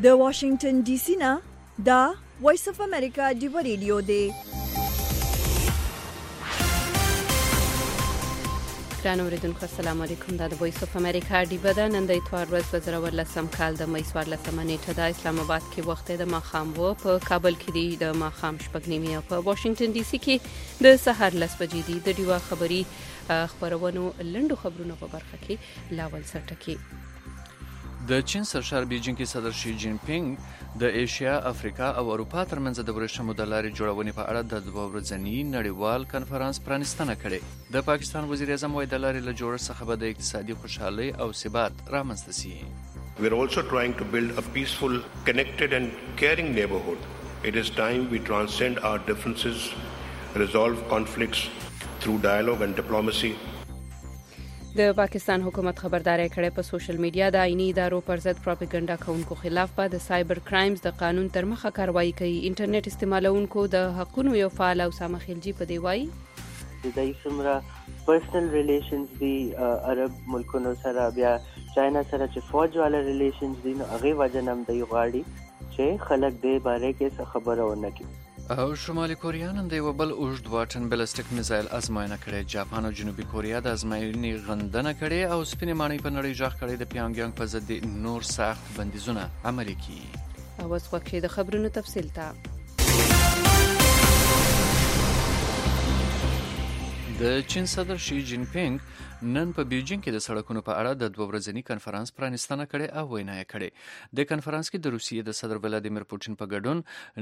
د واشنگټن ډي سي نه دا وایس اف امریکا ډیو ریډیو دی. ګران اوریدونکو السلام علیکم. دا د وایس اف امریکا ډیو ده. نن د اتوار ورځ 2014 کال د مې 14 نیټه د اسلام آباد کې وخت د ماخام وو، په کابل کې د ماخام شپږ نیمه، په واشنگټن ډي سي کې د سحر 10 بجې دي. د ډیوا خبري خبرونو لندو خبرونو په برخه کې لاول سرټکی. د چین سرشار بیجینګ کې صدر شي جین پینګ د ایشیا، افریقا او اروپا ترمنځ د ورشمو د لارې جوړونې په اړه د دوه ورځني نړیوال کنفرانس پرانیستنه کړې. د پاکستان وزیر اعظم وايي د لارې له جوړښت څخه به د اقتصادي خوشحالۍ او ثبات رامنځته شي. We are also trying to build a peaceful, connected and caring neighborhood. It is time we transcend our differences, resolve conflicts through dialogue and diplomacy. د پاکستان حکومت خبرداري کړې په سوشل میډیا د عیني ادارو پر ضد پروپاګاندا کوونکو خلاف به د سایبر کرایمز د قانون تر مخه کاروایی کوي. انټرنیټ استعمالونکو د حقونو یو فعال او سامخیلجی په دی وایي د ایسمرا پرسنل ریلیشنز دی عرب ملکونو سره بیا چاینا سره چې فوج والا ریلیشنز دي، نو هغه وجنم دی غاړي چې خلک دې باره کې خبره ونه کړي. او شمالي کوریا نن د یو بل اوږد واټن بالستیک میزایل ازموینه کړې. جاپان او جنوبي کوریا د ازموینې غندنه کړې او سپینې ماڼۍ په نړۍ ژغ کړې. د پیونګیانګ په ضد نور سخت بندیزونه عملي کړي. او اوس وخت د خبرونو تفصیل ته. د چین صدر شي جین پینګ نن په بیجینګ کې د سړکونو په اړه د دوه ورځني کنفرانس پرانیستنه کړې او وینا یې کړې. د کنفرانس کې د روسیې د صدر ولادیمیر پوتین په ګډون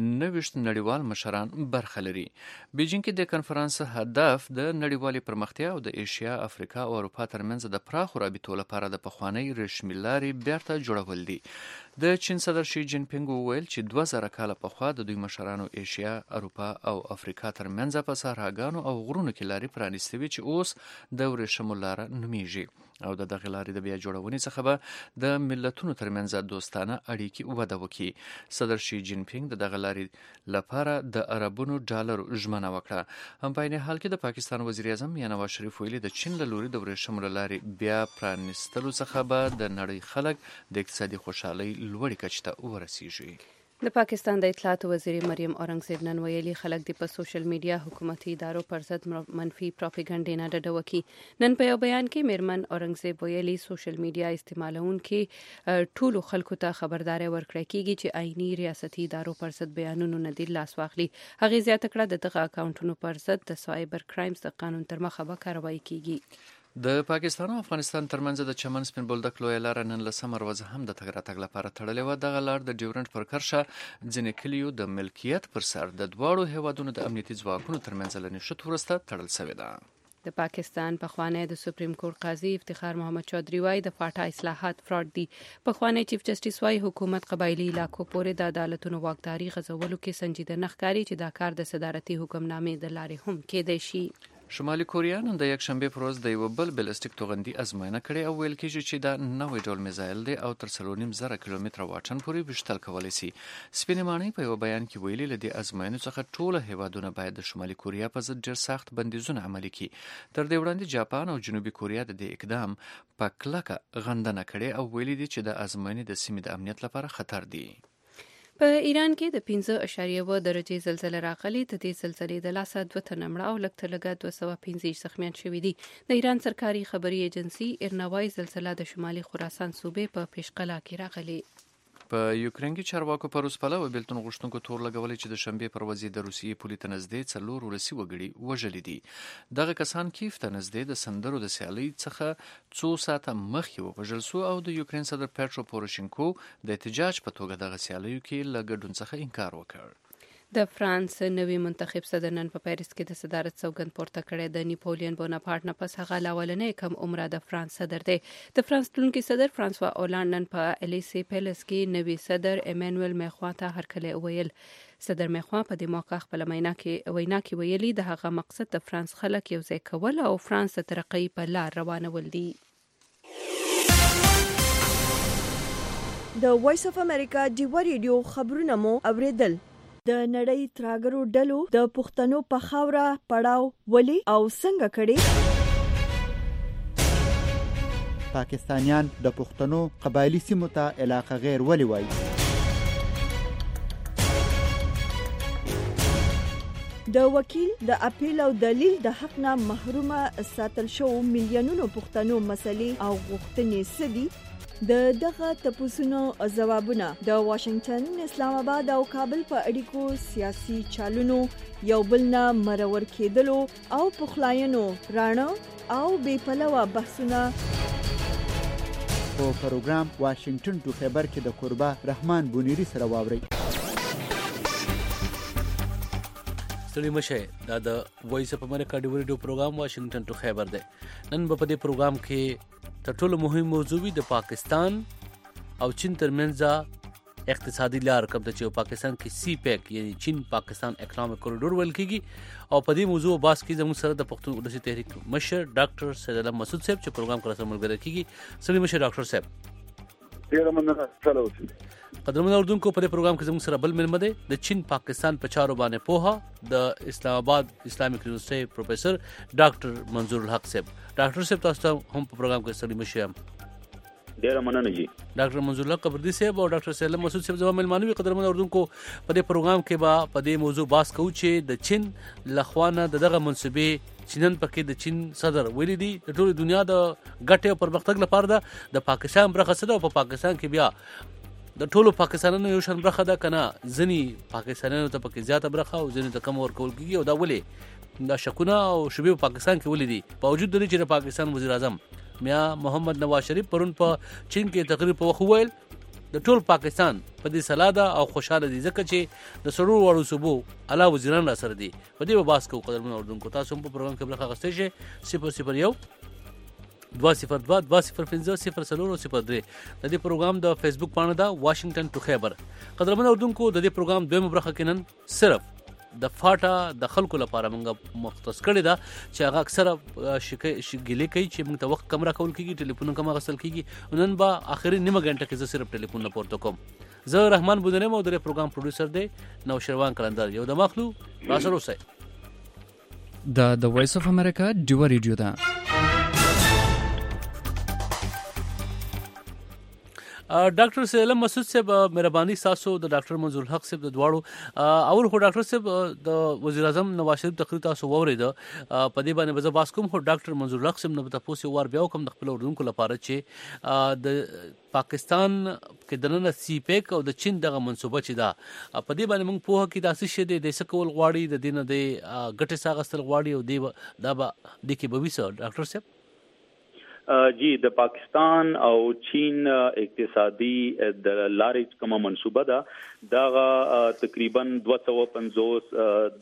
90 نړیوال مشران برخه لري. بیجینګ کې د کنفرانس هدف د نړیوالې پرمختیا او د ایشیا، افریقا او اروپا ترمنځ د پراخو رابطو لپاره د پخوانۍ رسمي لارې بیرته جوړول دي. د چین صدر شي جین پینګ وویل چې 2000 کاله پخوا د دوی مشرانو ایشیا، اروپا او افریقا ترمنځ په صحراګانو او غرونو کې لارې پرانیستې وي چې اوس د ورشمو لاره نومیږي. او د دغه لارې د بیا جوړونې څخه به د ملتونو ترمنځ دوستانه اړیکې وده وکړي. صدر شي جین پینګ د دغه لارې لپاره د اربونو ډالرو ژمنه وکړه. هم په عین حال کې د پاکستان وزیر اعظم میاں نواز شریف ویلي د چین له لوري د ورشمو لارې بیا پرانیستلو څخه به د نړۍ خلک د اقتصادي خوشحالۍ لوړې کچې ته ورسیږي. د پاکستان د اطلاعات وزیر مریم اورنګزیب نن ویلي خلک د په سوشل میډیا حکومتي ادارو پر ضد منفي پروپاګاندا نه ډډه وکړي. نن په یو بیان کې میرمن اورنګزیب ویلي سوشل میډیا استعمالونکو ټولو خلکو ته خبرداري ورکړي کیږي چې عیني ریاستي ادارو پر ضد بیانونه نه دي لاس واخلي. هغه زیاته کړه د دغه اکاونټونو پر ضد د سایبر کرایمز د قانون تر مخه به کاروایی کیږي. د پاکستان او افغانستان ترمنځ د چمن سپین بولدک لویه لاره نن له سمر ورځ هم د تګ راتګ لپاره تړلې وه. دغه لار د ډیورنډ پر کرښه ځینې کلیو د ملکیت پر سر د دواړو هیوادونو د امنیتي ځواکونو ترمنځ له نښتو وروسته تړل شوې ده. د پاکستان پخوانی د سپریم کورټ قاضي افتخار محمد چودھری وايي د فاټا اصلاحات فراډ دي. پخوانی چیف جسټس وايي حکومت قبایلی علاقو پورې د عدالتونو واکداري غځولو کې سنجیده نه ښکاري چې دا کار د صدارتي حکمنامې د لارې هم کېدای شي. شمالي کوریا نن د یکشنبه پر ورځ د یو بل بالستیک توغندي ازموینه کړې او ویل کېږي چې دا نوې ډول میزایل دی او تر 3.5 کیلومتره واټن پورې وشتل کولی شي. سپینې ماڼۍ په یو بیان کې ویلي له دې ازموینې څخه ټول هیوادونه باید د شمالي کوریا په ضد ډېر سخت بندیزونه عملي کړي. تر دې وړاندې جاپان او جنوبي کوریا د دې اقدام په کلکه غندنه کړې او ویلي دي چې د ازموینې د سیمې د امنیت لپاره خطر دی. په ایران کې د 5.1 درجه زلزلې راغلي. د دې زلزلې د لاسه 2 تنه مړه او لږ تر لږه 215 زخمیان شوي دي. د ایران سرکاري خبري ایجنسي ایرنا وايي زلزلہ د شمالي خراسان صوبې په پیشقلا کې راغلي. په یوکرين کې چارواکو پر روسپله او بیلتون غوښتونکو تور لګولې چې د شنبه پر ورځ د روسیې پولي ته نږدې 4 روسي وګړي وژلي دي. دغه کسان کیف ته نږدې د سندرو د سیالۍ څخه 2 ساعته مخکې وژل شو او د یوکرين صدر پیټرو پوروشینکو د احتجاج په توګه دغه سیالیو کې له ګډون څخه انکار وکړ. د فرانس نوی منتخب صدر نن په پیرس کې د صدارت سوګند پورته کړی. د نیپولین بوناپارټ نه پس هغه لاولنې کم عمره د فرانس صدر دی. د فرانس تلونکي صدر فرانسوا اولانډ نن په الیسی پیلس کې نوی صدر ایمانوئل میخوا ته هرکلی ویل. صدر میخوا په دې موقع خپل وینا کې ویلي د هغه مقصد د فرانس خلک یو ځای کول او فرانس ته ترقی په لار روانول دي. د وایس اف امریکا ډیو ریډیو خبرونه مو اوریدل. د نړۍ تراګرو ډلو د پښتنو په خاوره پړاو ولي او څنګه کړي. پاکستانیان د پښتنو قبایلی سیمو ته علاقه غیر ولي وایي. د وکیل د اپیل او دلیل د حق نه محرومه ساتل شو میلیونونو پښتنو مسلې او غوښتنې سدي دغه تپوسونو ځوابونه د واشنگټن، اسلام آباد او کابل په اړیکو سیاسي چالونو یو بل نه مرور کېدلو او پخلاینو راڼه او بې پلوه بحثونه په پروګرام واشنگټن ټو خیبر کې د قربا رحمان بونیری سره واوري. ستړي مشه دا د وایس اف امریکا د ریډیو پروګرام واشنگټن ټو خیبر دی. نن په دې پروګرام کې تر ټولو مهم موضوع د پاکستان او چین ترمنځ اقتصادي لار کوم ته چې پاکستان کې سی پیک یعنی چین پاکستان اکونومیک کوریډور ویل کیږي او په دې موضوع باس کې زموږ سره د پښتون ولسی تحریک مشر ډاکټر سید علم مسعود صاحب چې پروګرام کړه سره ملګری کیږي. سلام مشر ډاکټر صاحب. ډیر مننه. سلام. قدرمن اردوونکو په دې پروګرام کې زموږ سره بل ملمه دی د چین پاکستان په چارو باندې پوها د اسلام آباد اسلامیک یونیورسيټي پروفیسور ډاکټر منظور الحق صاحب. ډاکټر صاحب تاسو ته هم په پروګرام کې سلام مشه. ډیر مننه جی. ډاکټر منظور الحق قبردي صاحب او ډاکټر سلام مسعود صاحب زموږ ملمانوي. قدرمن اردوونکو په دې پروګرام کې با په دې موضوع باس کوو چې د چین لخوانه دغه منسوبې چینن پکې د چین صدر ویلي دي د ټول دنیا د ګټې او پرمختګ لپاره د پاکستان برخه سره او په پاکستان کې بیا د ټولو پاکستانانو یو شان برخه ده کنه ځنی پاکستانانو ته پکې زیاته برخه او ځنی ته کم ورکول کیږي او دا ولې دا شکونه او شبيه په پاکستان کې ولې دي باوجود د دې چې د پاکستان وزیر اعظم میا محمد نواز شریف پرون په چین کې تقریر په وخت ویل د ټول پاکستان په دې سلاده او خوشاله دي ځکه چې د سرور وړو صوبو اعلی وزیران را سره دي. په دې باس کو قدرمن اردوونکو تاسو هم په پروګرام کې برخه غوښتئ شئ 001 202 205 د دې پروګرام د فیسبوک پاڼه دا واشنگټن ټو خیبر. قدرمن اردوونکو د دې پروګرام دویمه برخه کې نن صرف د فاټا د خلکو لپاره موږ مختص کړی دا چې هغه اکثره شګلې کوي چې موږ ته وخت کم راکول کیږي ټلیفون کم غسل کیږي نن با اخري نیمه غنټه کې صرف ټلیفون نه پورته کوم. زه رحمان بودنه مو د پروګرام پروډوسر دی نو شروان کلندر یو د مخلو راسره اوسئ. د وایس اف امریکا ډیو ریډیو دا ډاکټر سید علم مسعود صاحب مهرباني تاسو د ډاکټر منظور الحق صاحب د دواړو اول خو ډاکټر صاحب د وزیر اعظم نواز شریف تقریر تاسو وورید په دې باندې به باس کوم خو ډاکټر منظور الحق صاحب نو تاسو وار بیا کوم د خپل اردوونکو لپاره چې د پاکستان کې دنه سی پیک او د چین دغه منسوبه چې دا په دې باندې موږ په کې داسې شه د سکول غواړي د دینه د ګټه ساغستل غواړي او دی دا به د کې به وسه ډاکټر صاحب. جی د پاکستان او چین اقتصادي د لارې کومه منصوبه ده دا تقریبا 250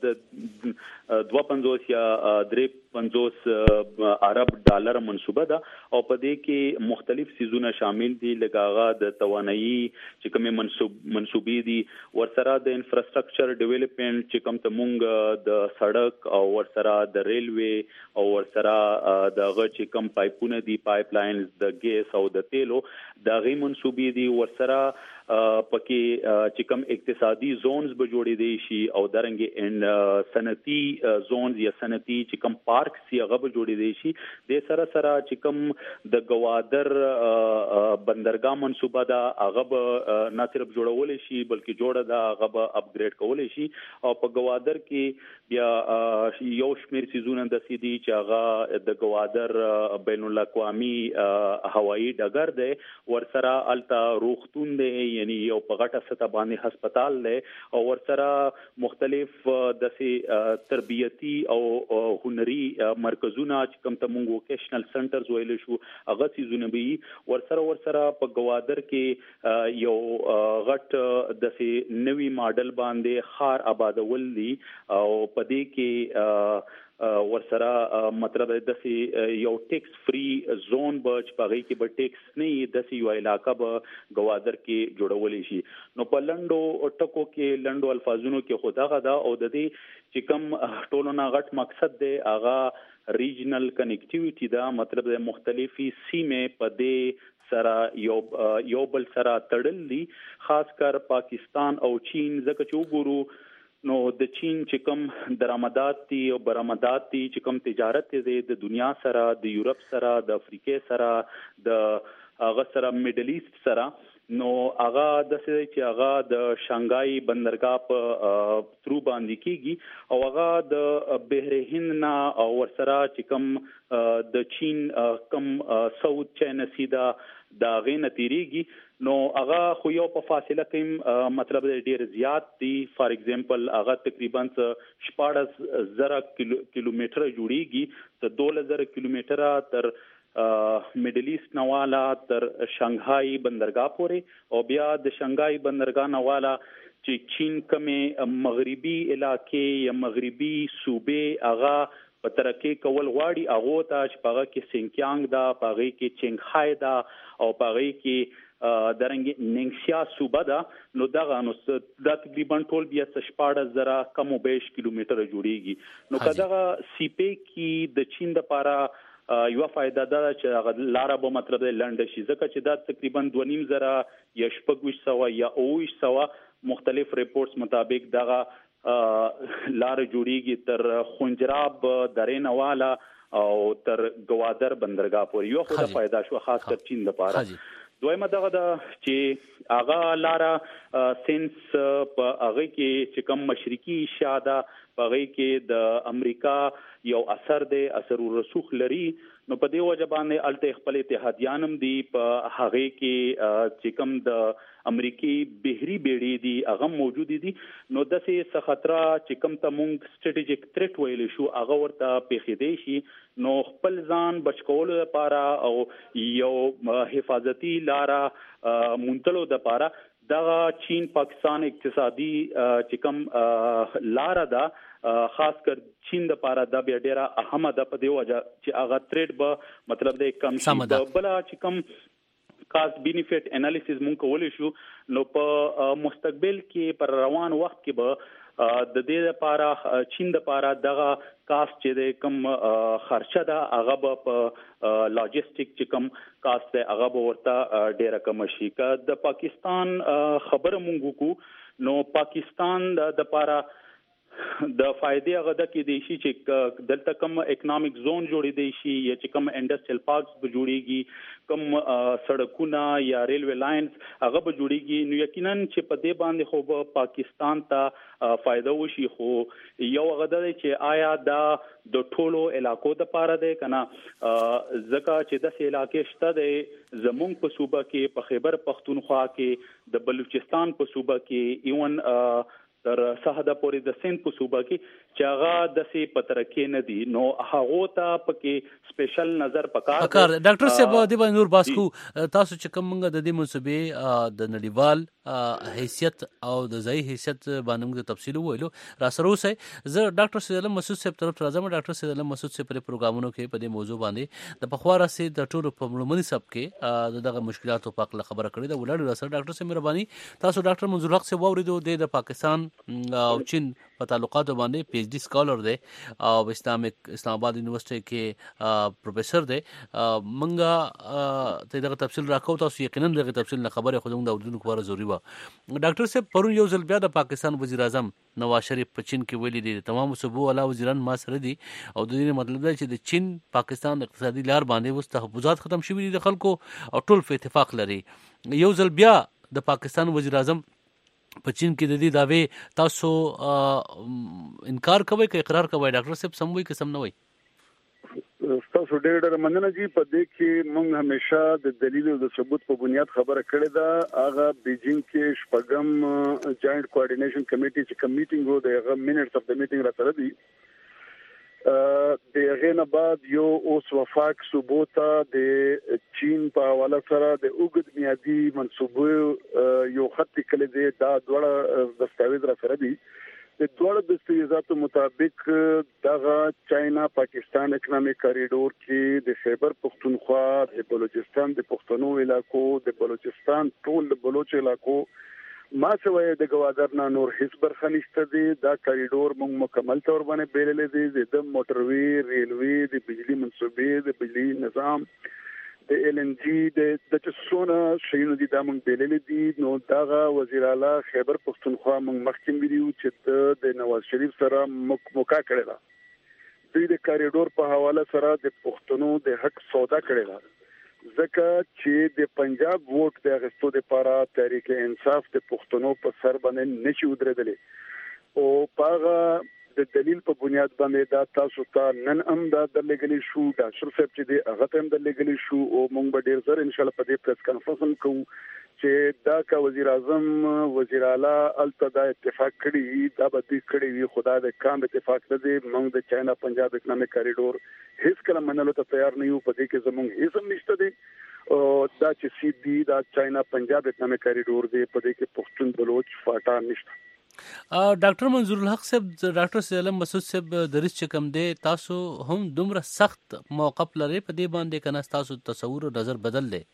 یا 350 ارب ډالر منصوبه ده او په دې کې مختلف سيزونه شامل دي لکه د توانایي چې کومه منصوبې دي ورسره د انفراستراکچر ډیولپمنٹ چې کوم ته مونږ د سړک او ورسره د ریلوي او ورسره د غ چې کوم پایپونه دي پایپ لاینز د ګیس او د تیلو د غي منصوبې دي ورسره پکې چې کوم اقتصادي زونز به جوړې دي شي او درنګ صنعتي زونز یا صنعتي چې کوم پارک سی هغه به جوړې دي شي د سره سره چې کوم د گوادر بندرګاه منصوبه ده هغه به نه صرف جوړول شي بلکې جوړه ده هغه به اپګریډ کول شي او په گوادر کې بیا یو شمیر سيزونه د سيدي چې هغه د گوادر بین الاقوامي هوایی ډګر دی ورسره التا روختون دی یعنی یو په غټه سطح باندې هسپتال دی او ورسره مختلف د تربیتی او هنري مرکزونه چې کوم ته مونږ ووکیشنل سنټرز ویل شو هغه سيزونه به ورسره په گوادر کې یو غټ د نوي ماډل باندې خار آبادول دي او په دې کې ورسره مطلب د یو ټیکس فری زون به چې پغې کې به ټیکس نه د یو علاقہ به گوادر کې جوړول شي نو په لندو ټکو کې لندو الفاظونو کې خداغه دا او د دې چې کوم ټولونه غټ مقصد دی هغه ریجنل کنیکټیویټی دا مطلب د مختلفي سیمې په دې سره یو بل سره تړل دي خاص کر پاکستان او چین ځکه چې وګورو نو د چین چې کوم درآمدات دي او برآمدات دي چې کوم تجارت دي د دنیا سره د یورپ سره د افریقې سره د هغه سره میډل ایست سره نو هغه د څه چې هغه د شانګای بندرګاه په ترو باندې کیږي او هغه د بحر هند نه او ورسره چې کوم د چین کم ساوث چاینا سی دا غینه تیریږي نو هغه خو یو په فاصله کې مطلب ډیر زیات دی. فار ایگزامپل هغه تقریبا 14,000 کیلومتر جوړیږي ته 12,000 کیلومتر تر میډل ایست نواله تر شانګهای بندرګاه پورې او بیا د شانګهای بندرګاه نواله چې چین کومه مغربي علاقې یا مغربي صوبې هغه په ترکه کول غواړي هغه ته چې پاغه کې سینکیانګ دا پاغه کې چنګهای دا او پاغه کې درنګ نینګسیا صوبه دا نو دغه نو د تقریبا ټول بیا 14,000 کم او بیش کیلومتر جوړیږي نو کداغه سی پی کې د چین د پاره یو فائدہ دا چې لار به مطلب لنډ شي ځکه چې دا تقریبا 2,500 یا 600 یا 900 مختلف ریپورتس مطابق دغه لار جوړیږي تر خنجراب درې نواله او تر گوادر بندرګاه پورې یو خو د فائدہ شو خاص کر چین لپاره. دویمه دغه دا چې هغه لاره سنس په هغه کې چې کوم مشرقي شاده په هغه کې د امریکا یو اثر دی اثر رسوخ لري نو په دې وجه باندې الته خپل اتحادیانم دی په هغه کې چې کوم د امریکای بحری بیړۍ دی هغه موجود دي نو د څه خطر چې کوم ته مونږ سټریټیجیک تھریټ ویل شو هغه ورته پیښیدې شي نو خپل ځان بچکول لپاره او یو حفاظتي لاره مونتلو د لپاره دا چین پاکستان اقتصادي چې کوم لاره ده خاص کر چین د لپاره دا بیا ډیره اهمه ده په دی وجه چې هغه تھریټ به مطلب د کم شي بل چې کوم کاست بینیفیټ انالیسز مونږ کولای شو نو په مستقبل کې پر روان وخت کې به د دې لپاره چین د لپاره دغه کاست چې د کم خرچه ده هغه به په لاجستیک چې کم کاست ده هغه به ورته ډیره کم شي که د پاکستان خبره مونږ کو نو پاکستان د لپاره د فائدې هغه د کې دی شي چې دلته کوم اکونومیک زون جوړې دی شي یا چې کوم انډستریل پارکس به جوړيږي کوم سړکونه یا ریلوی لاینز هغه به جوړيږي نو یقینا چې په دې باندې خو پاکستان ته فائدہ وشي خو یو هغه دی چې آیا دا د ټولو علاقو د پاره دی کنه ځکه چې د سې علاقې شته د زمونږ په صوبه کې په خیبر پختونخوا کې د بلوچستان په صوبه کې ایون تر سهدا پورې د سند په صوبه کې چې هغه د سي پترکې نه دي نو هغه ته پکې سپیشل نظر پکار ډاکټر صاحب د نور باسکو تاسو چې کومه د دې منسوبې د نړیوال حیثیت او د ځای حیثیت باندې د تفصیل ویلو را سره اوسه زه ډاکټر سید علم مسعود صاحب طرف راځم. ډاکټر سید علم مسعود صاحب پر پروګرامونو کې په دې موضوع باندې د پخواره سي د ټولو په ملمني سب کې دغه مشکلاتو په اړه خبره کړې ده ولر را سره ډاکټر صاحب مهرباني تاسو ډاکټر منظور حق صاحب وریدو د پاکستان او چین په تعلقاتو باندې پی ایچ ډی سکالر دی او اسلام آباد یونیورسيټي کې پروفیسور دی منګه ته دغه تفصیل راکو تاسو یقینا دغه تفصیل نه خبره خو د اردن لپاره ضروری و. ډاکټر صاحب پرون یو ځل بیا د پاکستان وزیر اعظم نواز شریف په چین کې ویلي دي تمام صوبو والا وزیران ما سره دي او د دې مطلب دی چې د چین پاکستان اقتصادي لار باندې وس تحفظات ختم شوي دي د خلکو او ټول په اتفاق لري. یو ځل بیا د پاکستان وزیر اعظم په چین کې د دې داوی تاسو انکار کوئ که اقرار کوئ ډاکټر صاحب سم وي که سم نه وي؟ تاسو ډېر مننه جی په دې کې موږ همیشه د دلیل او د ثبوت په بنیاد خبره کړې ده. هغه بیجینګ کې شپږم جاینټ کوارډینیشن کمیټي چې کوم میټینګ وو د هغه منټس اف د میټینګ را سره دي د هغه نه بعد یو اوس وفاق صوبوتا د چین په حواله سره د اوګد میادي منسوبو یو خط کړي دي دا دوړه دستاویز را سره دي. د دوړه دستاویزاتو مطابق دغه چاینا پاکستان اکونومیک کریډور کې د خیبر پختونخوا د بلوچستان د پښتنو علاقو د بلوچستان ټول د بلوچ علاقو ما سوې د گوادر نه نور هیڅ برخه نشته دي. دا کریډور موږ مکمل تور باندې بیللې دي د موټروي ریلوي د بجلی منسوبې د بجلی نظام د ال ان جی د چسونه شینو دي دا موږ بیللې دي. نو دا وزیر اعلی خیبر پختونخوا موږ مخکې ویډیو چې د نواز شریف سره موکا کړی دا دوی د کریډور په حواله سره د پښتنو د حق سودا کړی دا ځکه چې د پنجاب ووټ د اغستو لپاره تحریک انصاف د پښتنو په سر باندې نشي ودرېدلی او پاغه د دلیل په بنیاد باندې دا تاسو ته نن هم دا درلګلی شو ډاکټر صاحب چې د هغه ته هم درلګلی شو او موږ به ډیر زر ان شاء الله په دې پریس کانفرنس هم کوو چې دا کا وزیر اعظم وزیر اعلی التدا اتفاق کړي دا به دې کړي وي خدا د کام اتفاق نه دی موږ د چاینا پنجاب اکنامک کریډور هیڅ کله منلو ته تیار نه یو په دې کې زموږ هیڅ هم نشته دی او دا چې سی دی دا چاینا پنجاب اکنامک کریډور دی په دې کې پښتون بلوچ فاټا نشته ډاکټر منظور الحق صاحب ډاکټر سلیم مسعود صاحب درس چې کم دی تاسو هم دومره سخت موقف لري په دې باندې کنه تاسو تصور او نظر بدل دی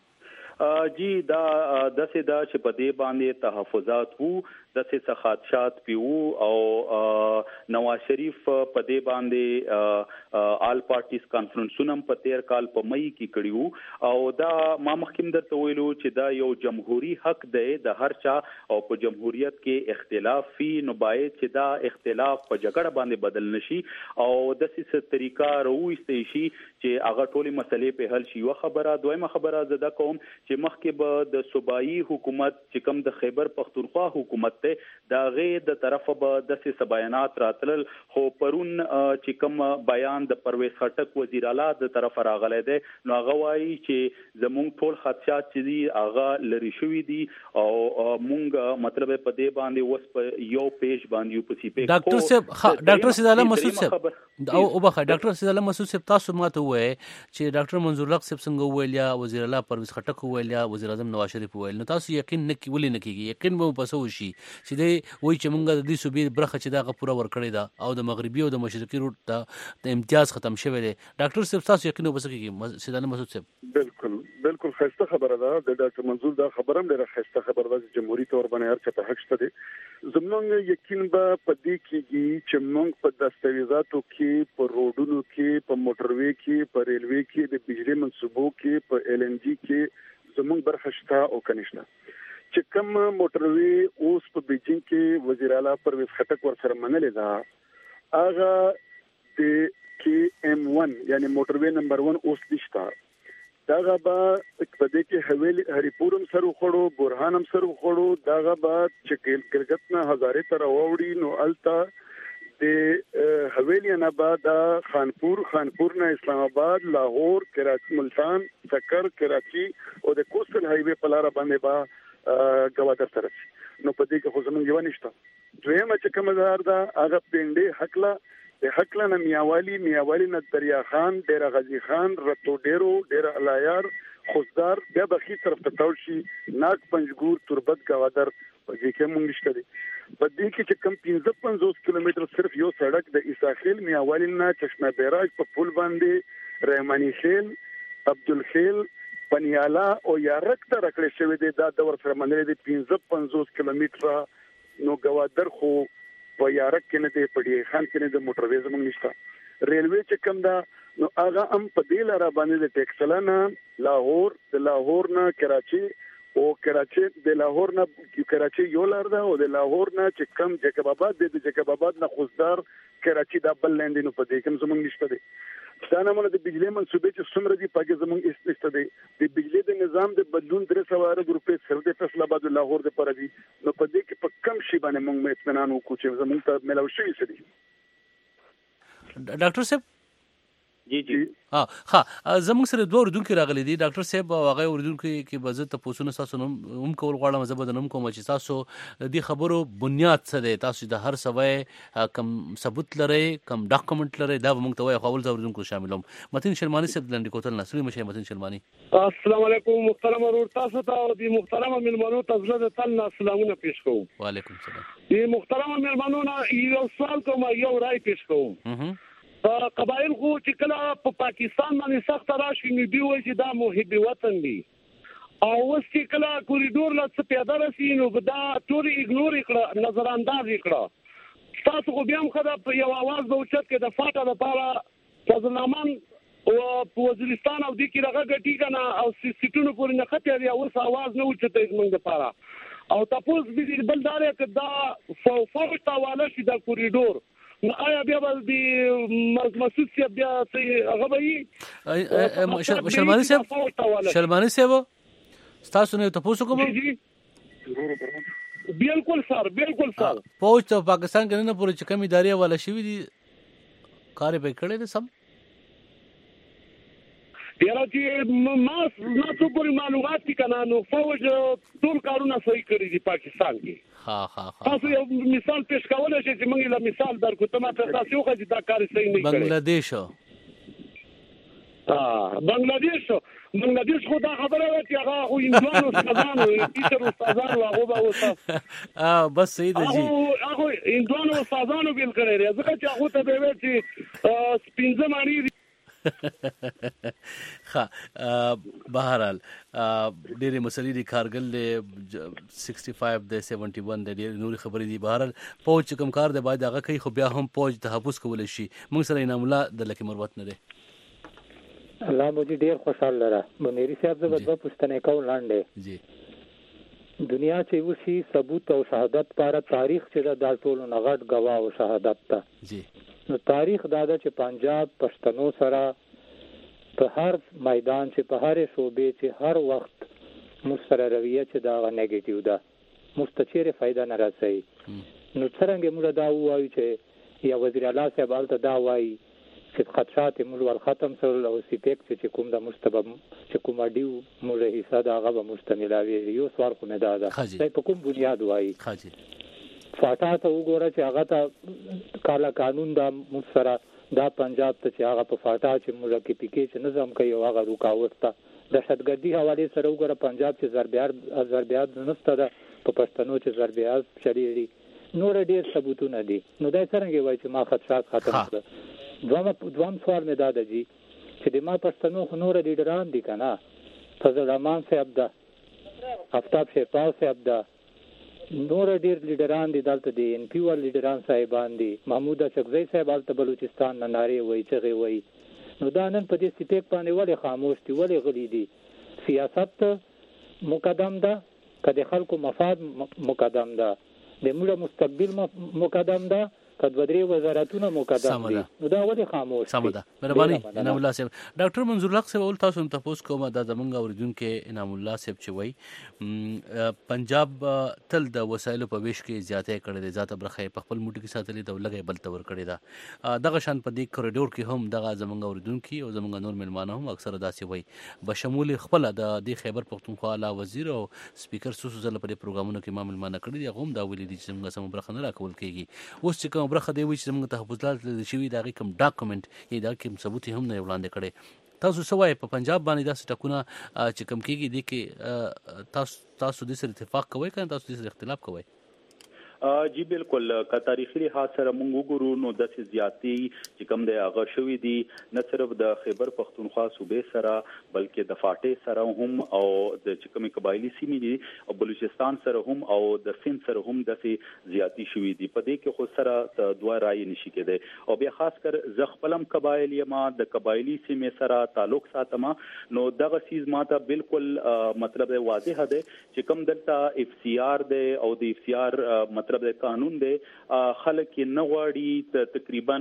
جی دا دسه دا چې په دې باندې تحفظات وو دسه خدشات پیو او نواز شریف په دې باندې آل پارټیز کانفرنسونم په 13 کال په مئی کې کړیو او دا ما مخکیم درته ویلو چې دا یو جمهوریت حق دی د هر چا او په جمهوریت کې اختلاف فی نو باید چې دا اختلاف په جګړه باندې بدل نشي او دسه طریقہ رويستې شي چې هغه ټولې مسلې په حل شي. یو خبره دویمه خبره زده کوم چې مخکې به د صوبایي حکومت چې کوم د خیبر پختونخوا حکومت دا غي د طرفه به د څه بیانات راتلل خو پرون چې کوم بیان د پرویز خټک وزیر اعلی د طرفه راغلی دی نو هغه وایي چې زموږ ټول خدشات چې دي هغه لری شوی دي او مونږ مطلب په دې باندې وس په یو پیج باندې یو پسی پیج ډاکټر صاحب ډاکټر سید علي مسعود صاحب او بخا ډاکټر سید علي مسعود صاحب تاسو ماته وایي چې ډاکټر منظور الحق صاحب څنګه ویل یا وزیر اعلی پرویز خټک ویل یا وزیر اعظم نواز شریف ویل نو تاسو یقین نه ولې نه کیږي یقین به پسو شي چې دی وای چې مونږ د دې صوبې برخه چې دا پوره ورکړی دا او د مغربي او د مشرقي روټ د امتیاز ختم شوی دی ډاکټر صاحب تاسو یقین وبسکیږي سید علي مسعود صاحب بالکل خسته خبره ده د ډاکټر منظور دا خبره هم ډیره خسته خبره ده چې جمهوریت تور باندې هر څه په حق شته دي زموږ یقین به په دې کېږي چې موږ په دستاویزاتو کې په روډونو کې په موټروي کې په ریلوي کې د بجلی منصوبو کې په ال ان جی کې زموږ برخه شته او کنيشته چې کوم موټروي اوس په بیجینګ کې وزیر اعلی پرویز خټک ورسره منلې ده هغه د کې ام 1 یعنی موټروي نمبر 1 اوس نشته داغه با په دې کې حویلی هریپورم سره خړو برهانم سره خړو داغه با چې ګلګت نه هزاره تر ووري نو التا د حویلی نه بعد خانپور نه اسلام آباد لاهور کراچی ملتان سکر کراچی او د کوسټل هایوی په لار باندې با گوادر سره نو په دې کې خو زمونږ یو نشته دویمه چې کوم زار دا هغه پنده حقله د حقله نه میاوالی نه دریا خان ډیر غزی خان رتو ډیر علایار خوزدار بیا بخي طرف ته تاول شي ناک پنځګور تربت گوادر په دې کې مونږ نشته دي په دې کې چې کم 55 کیلومتر صرف یو سړک د اساخیل میاوالی نه چشمه بیراج په پل باندې رحمانی خیل عبدالخیل پنیالا او یارک ته راکړې شوی دی دا د ورسره منلې دي 55 کیلومتر نو گوادر خو په یارک کې نه دی پړې خان کې نه د موټروي زمونږ نشته ریلوي چې کوم دا نو هغه هم په دې لاره باندې د ټیکسلانه لاهور د لاهور نه کراچي او کراچي د لاهور نه کراچي یو لار ده او د لاهور نه چې کوم جکب آباد د جکب آباد نه خوزدار کراچي د بل لاندې نو په دې کوم زمونږ نشته دی دا نمونه د بجلی منصوبې چې څومره دي پاګه زمونږ استفاده دي د بجلی د نظام د بدلون 300 روپے سر د فیصله بعد لاهور د پر دي نو په دې کې په کم شي باندې موږ اطمینان وکړو چې زمونږ ته ملاوي شي سړي ډاکټر صاحب جی زموږ سره دوه اردوونکي راغلي دي ډاکټر صاحب او هغه اردوونکي کې به زه تاسو تاسو هم کول غواړم زه به نوم کوم چې تاسو د خبرو بنیاد څه دی تاسو د هر سوي کم ثبوت لري کم ډاکومنت لري دا موږ ته وایي خپل اردوونکو شاملوم متین شلمانی صاحب لنډی کوتل نسوي مشه متین شلمانی السلام علیکم محترم ورور تاسو ته او د محترم ملمنو تاسو ته تل سلامونه پیښ کوم وعلیکم السلام د محترم ملمنو نه یو سوال کوم یو رائے پیښ کوم قبایل خو چې کله په پاکستان باندې سخت راشي نو دی وایي چې دا محب وطن دی او اوس چې کله کوریډور لا څه پیاده راسي نو دا ټول ایګنور کړه نظر انداز کړه تاسو خو بیا هم خدای په یو आवाज به اوچت کې د فاټا لپاره فضلنامن او وزیرستان او د کی دغه غټی کنه او سټونو پورې نه خطر یا اوس आवाज نه اوچت موږ لپاره او تاسو دې بلدارې کدا فوق تاواله شي د کوریډور نو آیا بیا د مسعود صاحب بیا هغه به شلمانی صاحب تاسو نه تاسو کوم بالکل سر فوج ته پاکستان کې نه پورې کمی ادارې والا شوی دي کار به کړی دي سم یاره چې ما څو پورې معلومات دي کنه نو فوج ټول کارونه صحیح کړی دي پاکستان کې تاسو یو مثال پیش کولای شئ چې موږ له مثال درکو ته ماته تاسو خو دا کار صحیح نه کړی بنگلاديش خو دا خبره ده چې هغه خو انډوانو استادانو ټیچر استادانو هغه به اوسه بس صحیح ده جی هغه انډوانو استادانو بیل کړی دی ځکه چې هغه ته به وي چې سپینځه مانی بهرحال ډېرې مسلې دي کارګل د 65 د 71 د ډېر نوري خبرې دي بهرحال فوج کوم کار دی باید هغه کوي خو بیا هم فوج تحفظ کولی شي موږ سره انعام الله د لکه مروت نه دی الله مو دې ډېر خوشاله لره منيري صاحب زه به پوښتنه کوم لاندې جی دنیا چې وشي ثبوت او شهادت لپاره تاریخ چې د ټولو نغټ گواه او شهادت ته جی نو تاریخ دا ده چې پنجاب پښتنو سره په هر میدان چې په هر صوبې چې هر وخت مستر رویه چې دا نیگیټیو ده مستچره فائدہ نه راځي نو څنګه موږ دا وایو چې یا وزیر اعلی صاحب البته دا وایي چې خدشات موږ ور ختم سره او سیپیک چې کوم د مستبب چې کوم اډیو موږ حصہ دا غو مستملاوي یو سوال کوم دا ده په کوم بنیاد وایي خاجي فاټا ته وګوره چې هغه ته کالا قانون دا مصره دا پنجاب ته چې هغه په فاټا چې موږ کې پکې چې نظام کوي هغه رکاوټ ته د شتګردي حواله سره وګوره پنجاب چې ضربيات نشته ده په پښتنو چې ضربيات شریري نور ډېر ثبوتونه دي نو دا څنګه وایي چې ما خدشات ختم کړ دوام سوال مې دا ده جی چې د ما پښتنو نور لیډران دي کنه فضل الرحمن صاحب دا آفتاب شیرپال صاحب دا نور ډیر لیډران دي دلته دي ان پی ور لیډران صاحبان دي محمود اشرفزئی صاحب البته بلوچستان نه ناره وای چې وای نو دا نن په دې سپیک باندې ولې خاموش دي ولې غلي دي سیاست مقدم ده کله خلکو مفاد مقدم ده د موږ مستقبل مقدم ده کدوړي وزارتونه مقدم دي نو دا ولې خاموش سم ده مهرباني انعام الله صاحب ډاکټر منظور الله صاحب ول تاسو ته پوس کومه دا زمونږ اوریدونکو انعام الله صاحب چې وای پنجاب تل د وسایلو په ویش کې زیاتې کړې ده ذاته برخه په خپل موټي کې ساتلې د لګي بل تور کړې ده دغه شان په دې کوریډور کې هم دغه زمونږ اوریدونکو او زمونږ نور ملمانه هم اکثره داسې وای بشمول خپل د خیبر پختونخوا اعلی وزیر او سپیکر سوسو زله په پروګرامونو کې ما ملمانه کړې دي هم دا ویلي دي چې موږ سم برخه نه راکول کېږي اوس چې کوم برخه دی چې موږ تحفظات د شوی دا کوم ډاکومنت یا دا کوم ثبوت هم نه وړاندې کړي تاسو سوای په پنجاب باندې دا ټکونه چې کم کېږي دي کې تاسو د سره اتفاق کوئ کنه تاسو د سره اختلاف کوئ جی بالکل که تاریخي لحاظ سره مونږ وګورو نو د زیاتی چې کوم د هغه شوی دي نه صرف د خیبر پختونخوا صوبې سره بلکې د فاټې سره هم او د چې کومې قبایلی سیمې دي او بلوچستان سره هم او د سند سره هم د زیاتی شوی دي په دې کې خو سره دوه رائے نشي کېده او بیا خاص کر ز خپلم قبایل ما د قبایلی سیمې سره تعلق ساتم نو دغه سیز ماته بالکل مطلب واضح ده چې کوم دلته اف سی آر ده او د اف سی آر مطلب د قانون دی خلک نه غواړي تقریبا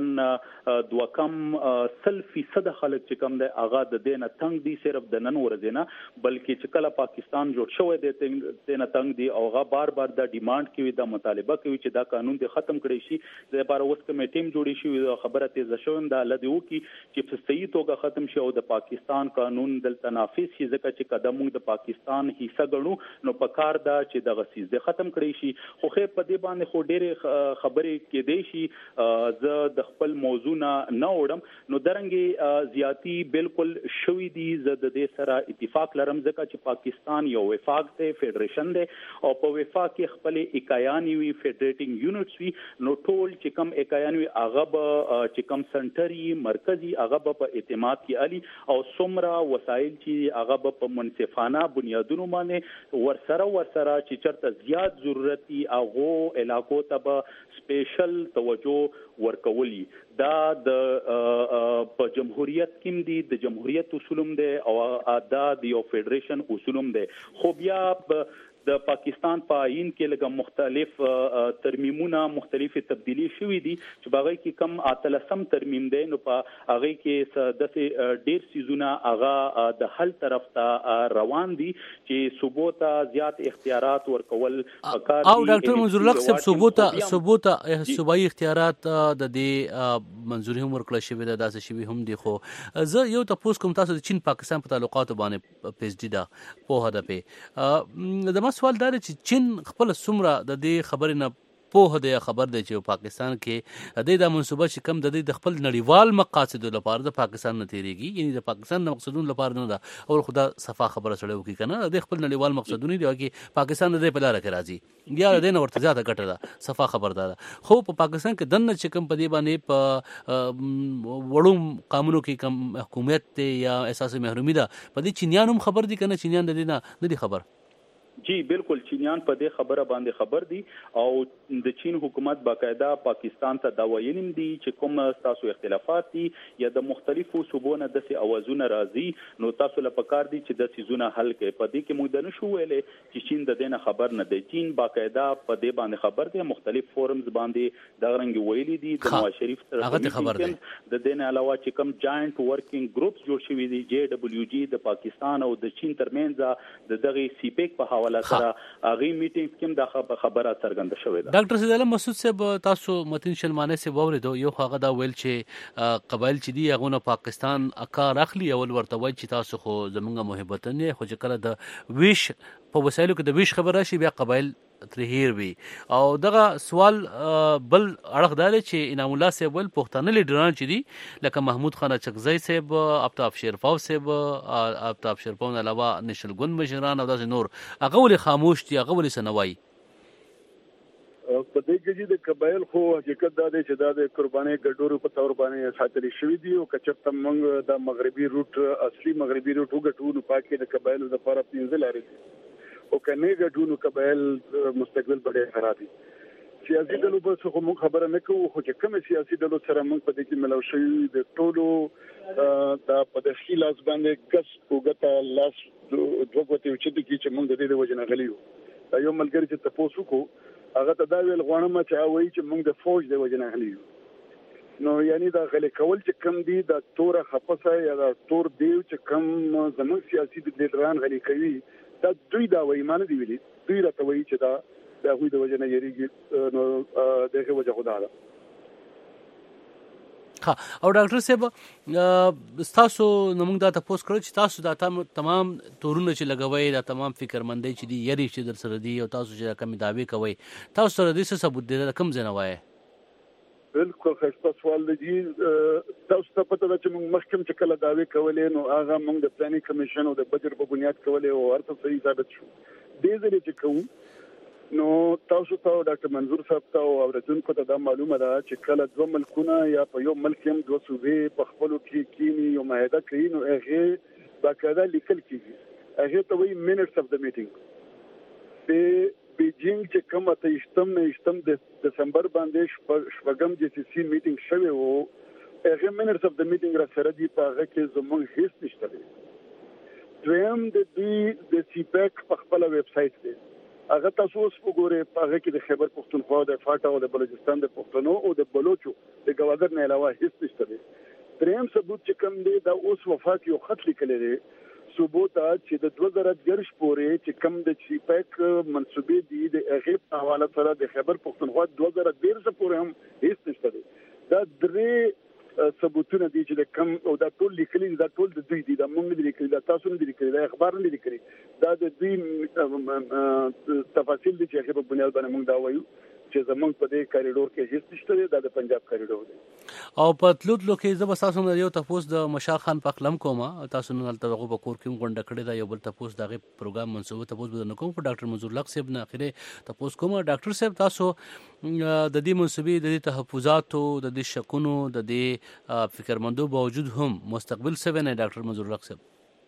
2% خلک چې کوم دی هغه د دینه تنگ دي صرف د نن ورځې نه بلکې چې کله پاکستان جوړ شوی دی دینه تنگ دي او هغه بار د ډیماند کوي د مطالبه کوي چې دا قانون دی ختم کړي شي د لپاره اوس کمیټې جوړې شي خبره تیزه شوم د لدی وکي چې په صحیح توګه ختم شي او د پاکستان قانون دلته نافذ شي ځکه چې قدم د پاکستان حصہ ګڼو نو په کار دا چې د غسیز دی ختم کړي شي خو خې په دې باندې خو ډېرې خبرې کېدې شي زه د خپل موضوع نه وړم نو درنګي زیاتی بالکل شوی دي زه د دې سره اتفاق لرم ځکه چې پاکستان یو وفاق دی فدریشن دی او په وفاق کې خپل اکایانی وی فدریټینګ یونټس وی نو ټول چې کم اکایانی هغه چې کم سنټري مرکزی هغه په اعتماد کې علي او څومره وسایل چې هغه په منصفانه بنیادونو باندې ورسره چې چرته زیات ضرورتي هغه علاقو ته سپیشل توجه ورکولي دا د په جمهوریت کې دي د جمهوریت اصولم دي او دا د یو فدریشن اصولم دي خو بیا د پاکستان په آئین کې لږه مختلف ترمیمونه مختلف تبدیلی شوې دي چې باغې کې کم 13 ترمیم دی نو په هغه کې د ډیر سيزونه هغه د حل طرف ته روان دي چې صوبو ته زیات اختیارات ورکول پکار دي. او ډاکټر منظور الله صاحب صوبو ته صوبایي اختیارات د دې منظوري هم ورکړل شوی د داسې شوی هم دي. خو زه یو تاسو کوم تاسو د چین پاکستان په تعلقاتو باندې پی ایچ ډي دا په هدا په د ما سوال دا چې چین خپل سمره د دې خبرې نه په هدا خبر دی چې پاکستان کې د منصوبه چې کم د خپل نړیوال مقاصد لپاره د پاکستان نه تیریږي یعنی د پاکستان مقصدون لپاره نه ده او خدا صفه خبره سره وکي کنه د خپل نړیوال مقصدونه دی چې پاکستان د په لار کې راځي یا د نه ورته زیاته ګټه ده صفه خبردار. خو په پاکستان کې دنه چې کم په دی باندې په وړو قانونو کې کم حکومت یا اساس محرومي ده په دې چینیانو خبر دي کنه چینیان د دې نه دي خبر. جی بالکل چینیان په دې خبره باندې خبر دي او د چین حکومت باقاعده پاکستان ته دا ویلیم دي چې کوم تاسو اختلافات دي یا د مختلفو صوبونو د سي اوازونه راځي نو تاسو له پکار دي چې د سيزونه حل کړي. په دې کې موږ د نشو ویلې چې چین د دې نه خبر نه دی. چین باقاعده په دې باندې خبر دي مختلف فورمز باندې دا رنګ ویلي دي د نواز شریف هغه خبر دي د دې نه علاوه چې کوم جاینټ ورکینګ ګروپس جوړ شوي دي JWG د پاکستان او د چین ترمنځ د دغه سیپیک په حواله سره اغي میټینګ کې دا خبره څرګنده شوې ده. ډاکټر سید علم مسعود صاحب تاسو متین شلمانه سے ووریدو یو هغه دا ویل چې قبایل چې دی هغه نه پاکستان اکار اخلي اول ورته وای چې تاسو خو زمونږه محبت نه خو چې کله د ویش په وسایلو کې د ویش خبره شي بیا قبایل ترهیر وي او دغه سوال بل اړه دار چې انعام الله صاحب ول پښتانه لیډران چې دي لکه محمود خان چکزی صاحب آفتاب شیرپاو صاحب آفتاب شیرپاو علاوه نشل ګوند مشران او داسې نور هغه ول خاموش دي هغه ول سنوي په دې کې د قبایل خو حقیقت دا دی چې د قرباني ګډورو په تور باندې ساتل شوی دی او کچته موږ د مغربي روټ اصلي مغربي روټ وګټو پاکي د قبایل د لپاره پینځه لارې او کنه ګډونو قبایل مستقبل ډېر خراب دي. سیاسي ډلو په څه کوم خبره نه کوو خو چې کوم سیاسي ډلو سره موږ په دې کې ملو شوی د ټولو د پدخي لاس باندې کس وګټه لاس دوغوتې چې موږ د دې وجنه غلیو یو ملګری چې تاسو کو هغه ته دا ویل غواړم چې وایي چې موږ د فوج د وجنه غلیو نو یعنی دا غلې کول چې کم دي د تور خپسه یا د تور دیو چې کم زموږ سیاسي لیډران غلې کوي دا دوی دا وایي معنی دی ویلي دوی راته وایي چې دا غوي د وجنه یریږي نو دغه وجه خدا ده. ها او ډاکټر صاحب تاسو نمونږ دا تاسو کړی چې تاسو دا تمام تورونه چې لګوي دا تمام فکرمندۍ چې دی یری چې در سره دی او تاسو چې کوم داوی کوي تاسو سره د څه ثبوت دی کوم ځنه وایي. بالکل خسته سوال دی تاسو ته پته ده چې موږ محکم چې کله داوی کولې نو هغه موږ د پلانینګ کمیشن او د بجټ په بنیاد کولې او هر څه صحیح ثابت شو. دې ځلې چې کوم نو تاسو ته ډاکټر منظور صاحب ته او اوریدونکو ته دا معلومه ده چې کله دوه ملکونه یا په یو ملک هم دوه صوبې په خپلو کې کینی یو معاهده کوي نو هغه باقاعده لیکل کیږي هغه ته وایي minutes of the meeting. په بیجینګ چې کوم ته 8 دسمبر باندې شپږم د سی سی میټینګ شوی وو هغه minutes of the meeting را سره دی په هغه کې زموږ هیڅ نشته دی. دویم د سی پیک په خپل ویب سټ دی هغه تاسو اوس وګورئ په هغه کې د خیبر پختونخوا د فاټا او د بلوچستان د پښتنو او د بلوچو د گواګر نه علاوه هیڅ نشته دی. دریم ثبوت چې کوم دی دا اوس وفات یو خط لیکل دی ثبوت چې د 2010 پورې چې کوم د سی پیک منسوبې دي د هغه په حواله سره د خیبر پختونخوا 2013 پورې هم هیڅ نشته دی. دا درې ثبوتونه دي چې کوم او دا ټول لیکلي دا ټول د دوی دي دا موږ نه لیکلي دا تاسو نه لیکلي دا اخبار نه لیکلي دا د دوی تفاصیل دي چې هغه په بنیاد باندې موږ دا وایو چې زمونږ په دې کاریډور کې هیڅ نشته دی دا د پنجاب کاریډور دی. او په تلوتلو کې زه به تاسو نه یو تاسو د مشال خان پخلم کوم تاسو نه تلته په کور کې غونډه کړې دا یو بل تاسو دغه پروګرام منسوبه تاسو بدنه کوم په ډاکټر منظور الله صاحب نه اخیره تاسو کوم ډاکټر صاحب تاسو د دې منسوبې د تحفظاتو د دې شکونو د دې فکرمندو باوجود هم مستقبل څه نه ډاکټر منظور الله صاحب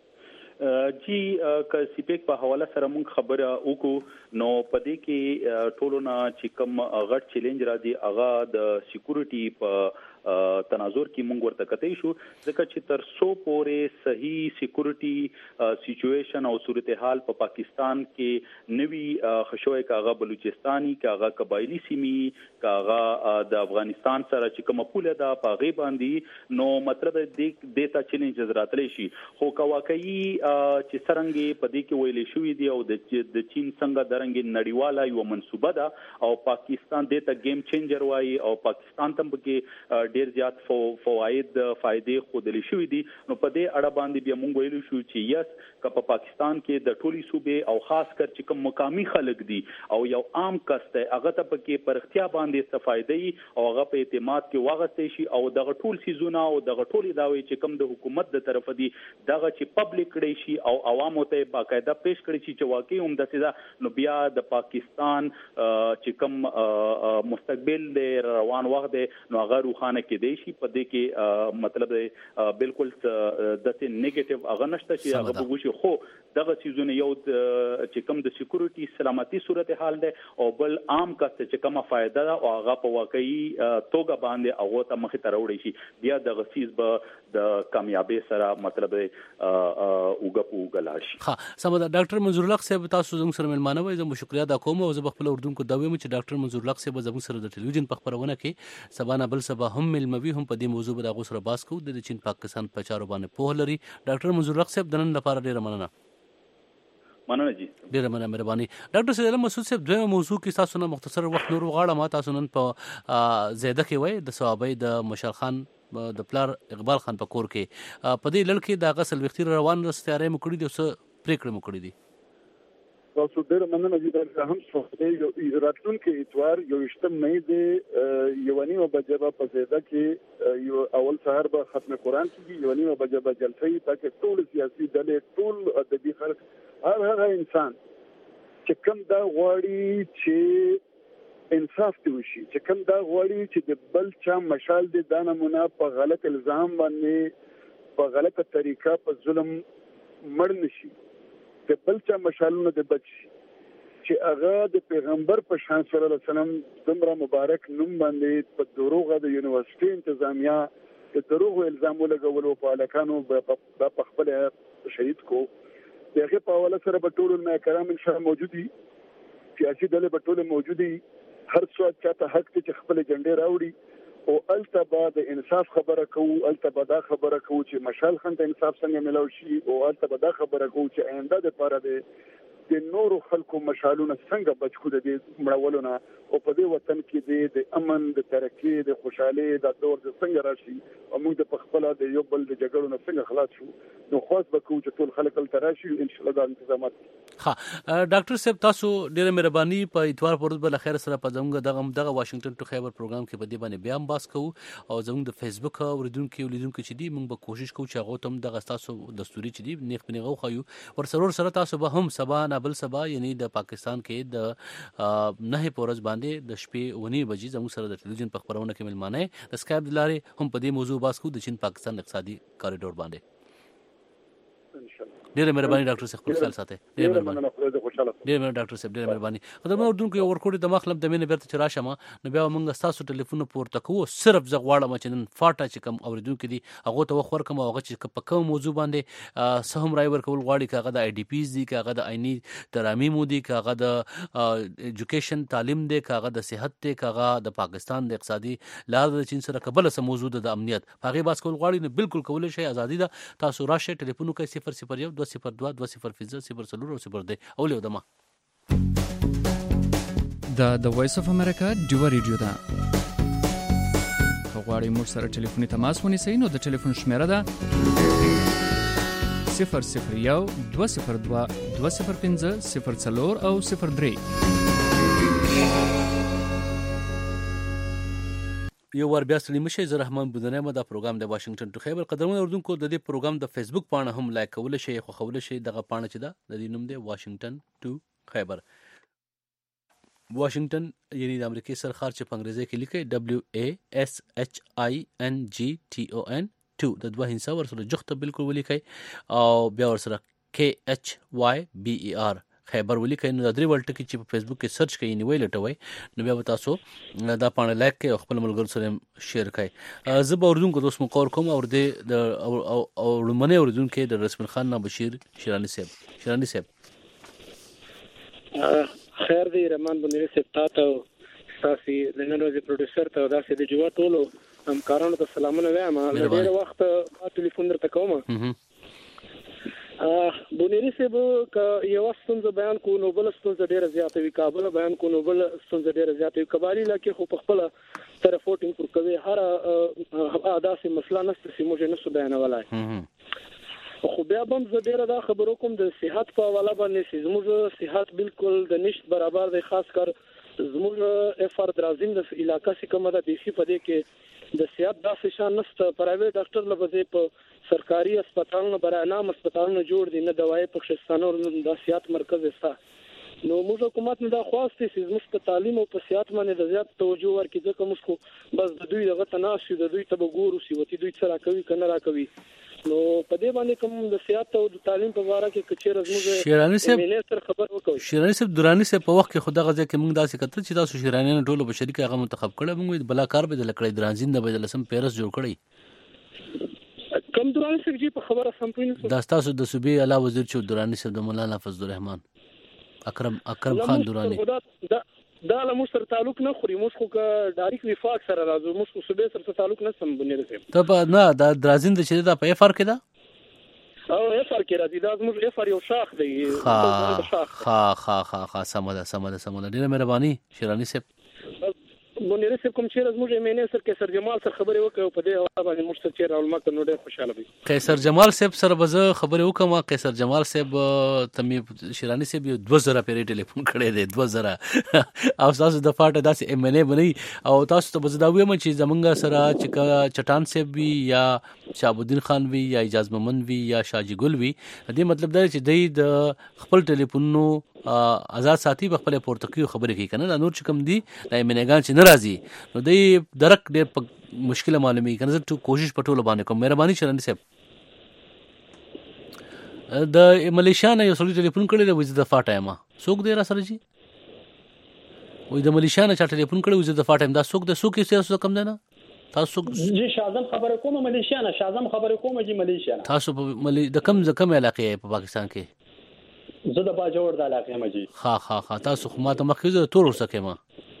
جی که سیپیک په حواله سره مونږ خبره وکړو نو پدې کې ټولو نه چې کوم غټ چیلنج را دي هغه د سکیورټي په تناظر کې مونږ ورته کتای شو ځکه چې تر څو پورې صحیح سکیورټي سچويشن او صورتحال په پاکستان کې نوي خشوي کاغه بلوچستاني کاغه قبایلی سیمي کاغه د افغانستان سره چې کومه پوله ده په غي باندې نو مطلب د دیتا چیلنجز راتلی شي خو کا واقعي چې سرنګي په دې کې ویلې شوې دي او د چین څنګه درنګ نړیواله یو منسوبه ده او پاکستان دیتا گیم چینجر وایي او پاکستان تم کې ډیر زیات فائدې خودلی شوې دي نو په دې اړه باندې بیا مونږ ویلو شو چې یس که په پاکستان کې د ټولي صوبې او خاص کر چې کوم مقامی خلک دي او یو عام کس ته هغه ته پکې پرختیا باندې استفادې او هغه په اعتماد کې واغستې شي او دغه ټول سيزونه او دغه ټولي داوي چې کوم د حکومت د طرف دي دغه چې پبلک کړي شي او عوامو ته باقاعده پیش کړي شي چې واقعي هم د سزا نو بیا د پاکستان چې کوم مستقبل د روان وخت دی نو هغه روخانه کې دی شي په دې کې مطلب بالکل د نیگیټیو هغه نشته چې هغه وګوري خو دغه سيزونه یو چې کوم د سکیورټي سلامتي صورتحال ده او بل عام کس چې کومه فائدہ ده او هغه په واقعي توګه باندې هغه ته مخې ته راوړي شي بیا د غسیز به د کامیابی سره مطلب اوګلاشي ها سمدا ډاکټر منظور الله صاحب تاسو زموږ سره ملمانه وای زه شکریا دا کوم او زه خپل اردن کو دا وایم چې ډاکټر منظور الله صاحب زموږ سره د ټلویزیون په خبرونه کې سبانه بل سبا هم ملموي هم په دې موضوع باندې غوسره باس کو د چین پاکستان په چارو باندې په لري ډاکټر منظور الله صاحب دنن لپاره ډیره مننه جی ډیره مهرباني ډاکټر سید مسعود صاحب دوه موضوع کې تاسو نه مختصر وخت نور غواړم ما تاسو نن په زیاده کې وای د صحابه د مشال خان د پلار اقبال خان په کور کې په دې لړ کې د غسل وختي روان رستاره مو کړی دي او پریکړه مو کړی دي تاسو ډېر مننه چې دا هم څه راتلونکي اتوار یو اشتم نه دی یو نیمه بجې په زیاده کې یو اول سحر به ختم قرآن کیږي یو نیمه بجې به جلسې تاکي ټول سیاسي ډلې ټول ادبي خلک هر انسان چې کوم دا غواړي چې انصاف دی وشي چې کوم دا غواړي چې د بل چا مشال دي دا نمونه په غلط الزام باندې په غلطه طریقه په ظلم مړ نشي د بل چا مشالونه د بچ چې هغه د پیغمبر په شان صلی الله علیه وسلم دمره مبارک نوم باندې په دروغه د یونیورسيټي انتظامیه د دروغ الزام لګولو په الکانو په خپل شهید کو دغه په حواله سره په ټول علماء کرام ان شاء الله موجودي سیاسي ډلې په ټول موجودي هر څوک چې حق ته خپل جنډې راوړي او التبا د انصاف خبره کوو التبا دا خبره کوو چې مشال خان ته انصاف څنګه ملو شي او التبا دا خبره کوو چې آینده د لپاره د نورو خلکو مشالونه څنګه بچو د مړولونه او په دې وطن کې د امن د ترقی د خوشحالي د دور د څنګه راشي او موږ د خپل د یو بل د جګړو نه څنګه خلاص شو نو خاص بکو چې ټول خلک تل راشي ان شاء الله د انتظامات ها ډاکټر صاحب تاسو ډیره مهرباني په اتوار پر ورځ بل خیر سره په دغه واشنگټن ټو خیبر پروګرام کې په دې باندې بیا باس کوو او زموږ د فیسبوک اوریدونکو چې دی موږ به کوشش کوو چې هغه تم دغه تاسو دستوري چې دی نیغ پنیغه خو ور سره تاسو به هم سبا نه بل سبا یعنی د پاکستان کې د نه پورز باندې د شپې ونی بجې زموږ سره د ټلویزیون په خبرونه کې ملمانه د اسکایپ دلاره هم په دې موضوع باس کوو د چین پاکستان اقتصادي کاریډور باندې ډیره مهرباني ډاکټر صاحب خپل خیال ساتئ ډیره مهرباني ډاکټر صاحب ډیره مهرباني خدای اردن کې ورکوټي د مخلب د مینه بیرته چرآ شمه نو بیا موږ تاسو ټلیفون پورته کوو صرف زه غواړم چې نن فاټا چې کم اوریدونکو دي هغه ته وخور کوم هغه چې په کوم موضوع باندې سهم راي ورکول غواړي کاغه د آی ډی پیز دي کاغه د عیني ترامیم دي کاغه د ایجوکیشن تعلیم دي کاغه د صحت دي کاغه د پاکستان د اقتصادي لار د چین سره قبل سم موضوع د امنیت هغه باس کول غواړي نو بالکل کول شي ازادي ده تاسو راشه ټلیفون کوي 001 202 200 او له دما د وایس اف امریکا ډیو ریډیو ده غواړئ موږ سره ټلیفوني تماس ونیسئ نو د ټلیفون شمیره ده 001 202 205 04 او 03 یو ور بیا ستړي مشه زه رحمان بودنه ما دا پروګرام د واشنگټن ټو خیبر قدرمن اردوونکو د دې پروګرام د فیسبوک پاڼه هم لایک کول شي خو خول شي دغه پاڼه چې دا د دې نوم دی واشنگټن ټو خیبر واشنگټن یعنی د امریکای سرخار چې په انګریزي کې لیکي WASHINGTON 2 د دوه هنسا ور سره جخته بالکل ولیکي او بیا ور سره KHYBER خیبر ولیکئ نو دا درې وړ ټکي چې په فیسبوک کې سرچ کړئ نیوی لټوئ نو بیا به تاسو دا پاڼه لایک کړئ او خپل ملګرو سره شیر کړئ. زه به اردوونکو ته اوس مقور کوم او لومړنی اردوونکی د رسمل خان نه بشیر شیراني صاحب. خیر دی رحمان بنيري صاحب تاسو تاسو د نن ورځې پروډوسر ته داسې د جواب ټولو همکارانو ته سلامونه وایم. ډېر وخت ټلیفون درته کوم. بنيري صاحب ک یو ستونزه بیان کو نو بل ستونزه ډیره زیاته وي، کابل بیان کو نو بل ستونزه ډیره زیاته وي. کبالي لکه خو په خپل طرف فوټینګ پر کوي هر داسې مسله نشته چې موږ نه سو بیانولای. خو بیا هم زه ډیره دا خبرو کوم د صحت په حواله باندې چې زموږ صحت بالکل د نشت برابر دی، خاص کر زموږ اف ار درازیم د علاقې څخه کومه د بیخي په دې کې د صحت داسې شان نشته. پرایویټ ډاکټر لپاره په سرکاري هسپتالونو برای نام هسپتالونو جوړ دي، نه دوايي په خصوصانو د صحت مرکز ستا. نو موږ حکومت نه دا خواستې چې موږ په تعلیم او په صحت باندې د زیات توجه ورکړي، ځکه موږ بس د دوی دغه تناسب د دوی ته وګورو چې وتی دوی څه راکوي کنه راکوي. نو په دې باندې کوم د صحت او د تعلیم په اړه کې کچې زموږ شیراني صاحب منیستر خبر وکړي. شیراني صاحب دراني صاحب په وخت کې خدا غزه کې موږ داسې کتل چې تاسو شیراني نه ټولو بشری کې هغه منتخب کړل، موږ بلا کار به د لکړې درانزین نه به د لسم پیرس جوړ کړی. کم دراني صاحب جی په خبره سم پوینه دا تاسو د صوبې اعلی وزیر چې دراني صاحب د مولانا فضل الرحمن اکرم خان دراني دا له موږ سره تعلق نه خوري، موږ خو ډایرکټ وفاق سره راځو، موږ خو صوبې سره تعلق نه سم بنيري صاحب. ته په نه دا درازین د چې دا په اف ار کې دا او اف ار کې راځي، دا موږ اف ار یو شاخ دی. ها سمه ډیره مهرباني شیراني صاحب. بنيري صاحب کوم چې زموږ منیستر قیصر جمال سره خبرې وکړو په دې حواله باندې موږ ته راول ما کنه ډېر خوشاله وي. قیصر جمال صاحب سره به زه خبرې وکم. قیصر جمال صاحب تمې شیراني صاحب 2000 پیری ټلیفون کړی دی 2000 او تاسو د فاټه داسې ام ان ای بنئ او تاسو ته به زه دا وایم چې زمونږ سره چې چټان صاحب وي یا شهابالدین خان وي یا اجاز مومن وي یا شاجي ګل وي، دې مطلب دا چې دوی د خپل ټلیفونونو آزاد ساتي په خپل پورتکیو خبرې کوي کنه. نور چې کوم دي د منګان چې ناراضي نو دوی درک ډېر مشکله معلومي کنه. زه کوشش پټول باندې کوم. مهرباني شرنی صاحب. د ملیشیا نه یو سړي ټلیفون کړی دی وځ د فاټه ما څوک دی را سره جی وې د ملیشیا نه چا ټلیفون کړی وځ د فاټه دا څوک د څوک یې سیاسو کم دی نه تاسو جی شازم خبره کوم ملیشیا نه شازم خبره کوم جی ملیشیا نه تاسو په د کم علاقې په پاکستان کې زه د باجوړ د علاقې مجي. ها تاسو خو ماته مخکې زه تور وسکه ما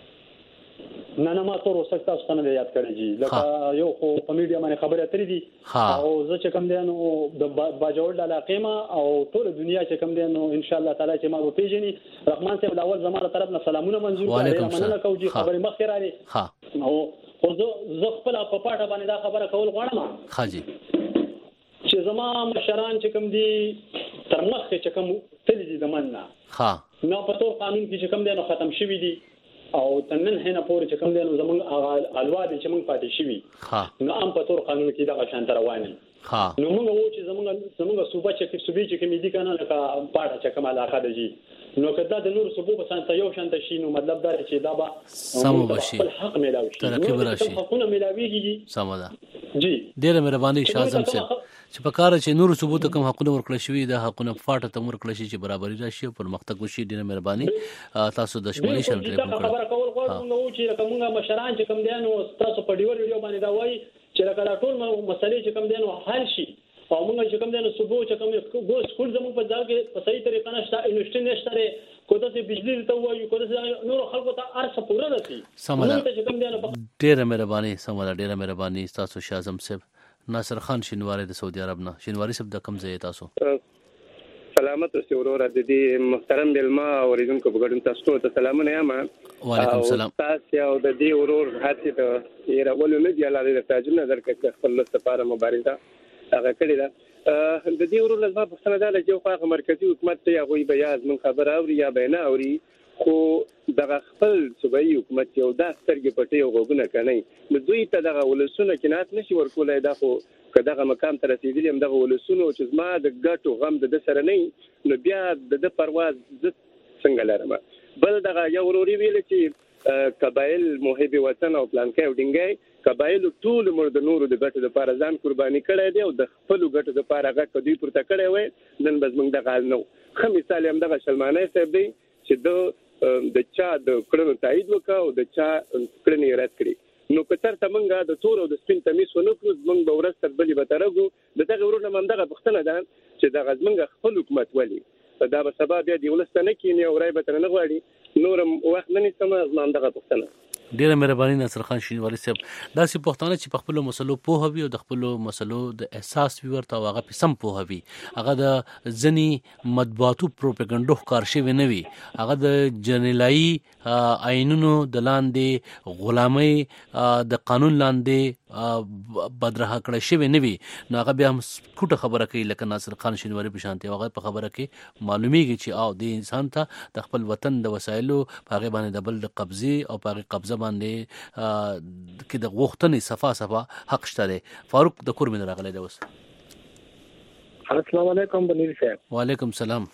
نه ما تور وسکه تاسو څنګه یاد کړی جی لکه یو خو په میډیا باندې خبره اترې دي او زه چې کوم دی نو د باجوړ د علاقې ما او ټول دنیا چې کوم دی نو ان شاء الله تعالی چې ما په پیژني رحمان صاحب د اول زمانه طرف نه سلامونه منزور کړي مننه کوم جی خبره مخکې را دي او زه خپل په پاټه باندې دا خبره کول غواړم ها جی چې زما مشران چې کوم دي تر مخکې چې کوم تللی دي زمانه نو په تور قانون کې چې کوم دی نو ختم شوی دي او تنن هنه پورې چې کوم دی نو زمونږ الوا دي چې موږ پاتې شوی نو ام په تور قانون کې دا شان تر رواني نو موږ وو چې زمونږ صوبه چې کوم دي کنه لکه پاټه چې کوم علاقه دي نو کدا د نور صوبو په سانته یو شان شي نو مطلب دا چې دا به سم بشي حق ملاوي شي ترقی براشي حقونه ملاويږي سم ده جی ډیره مهرباني شازم صاحب چې په کار چې نور صوبو ته کوم حقونه ورکړل شوی دا حقونه فاټه ته ورکړل شي چې برابرۍ راشي او پرمختګ وشي. ډیره مهرباني تاسو د شمالي شمال ټلیفون کړو خبر کول غواړم چې کومه مشران چې کوم دي نو تاسو په ویډیو باندې دا وایي چې لکه ټول مسلې چې کوم دي نو حل شي او موږ چې کوم دي نو صوبو چې کوم ګو سکول زموږ په ځای کې په صحیح طریقه نشته انویسټي نشته کوته چې بجلی ته وایي کوته نور خلکو ته ارسه پوره رسي سمه ډیره مهرباني سمه ډیره مهرباني تاسو شازم صاحب. ناصر خان شینواری د سعودي عرب نه شینواری صاحب د کم ځای تاسو سلامت اوسئ وروره د دې محترم بلما اوریدونکو په ګډون تاسو ته سلامونه یم. وعلیکم السلام. تاسو او د دې ورور هڅې ته یې راولو نه دی لاله د تاجر نظر کې خپل لپاره مبارزه هغه کړې ده. د دې ورور لپاره په څنګه دا چې خو مرکزی حکومت ته هغه بیاز من خبر اوري یا بیان اوري خو دغه خپل صوبایي حکومت یو دا سترګې پټي او غوګونه کوي نو دوی ته دغه ولسونه کینات نشي ورکولای. دا خو کداغه مقام ته رسیدلی هم دغه ولسونه چې ما د ګټو غم د سره نه نو بیا د پرواز څنګه لرم. بل دغه یو وروري ویل چې قبایل محب وطن او پلانکې او ډینګي قبایل ټول مرد نورو د ګټو لپاره ځان قرباني کړی دی او د خپل ګټو لپاره هغه کدی پورته کړی وي نن بس موږ د غال نو خو مثال هم دغه سلمانه صاحب دی چې د چا د کړنو تایید وکاو او د چا کړنې رد کړې نو کتر ته موږ د تور او د سپین تمیز ونکړو موږ به ورځ تر بلې به ترګو دغه ورونه موږ دغه پښتنه ده چې دغه موږ خپل حکومت ولي دا به سبب بیا دی ولستانه کې نه اورای به تر نه غواړي نورم وخت نه نسم موږ دغه پښتنه ډیره مهرباني ناصر خان شینواری صاحب دا سی پښتانه چې په خپل مسلو پوه وي او د خپل مسلو د احساس وي ورته هغه په سم پوه وي هغه د ځنی مطبوعاتو پروپاګاندا ښکار شوی نه وي هغه د جنرالای آئینونو د لاندې غلامۍ د قانون لاندې بدرها کړی شوی نه وي نو هغه بیا هم کوټه خبره کوي لکه ناصر خان شینواری په شانتي هغه په خبره کې معلومیږي چې او د انسان ته د خپل وطن د وسایلو په هغه باندې د بل د قبضه او په هغه قبضه باندې کې د غوښتنې صفه حق شته. فاروق د کور من راغلی دی اوس. السلام علیکم بنیر صاحب. وعلیکم السلام.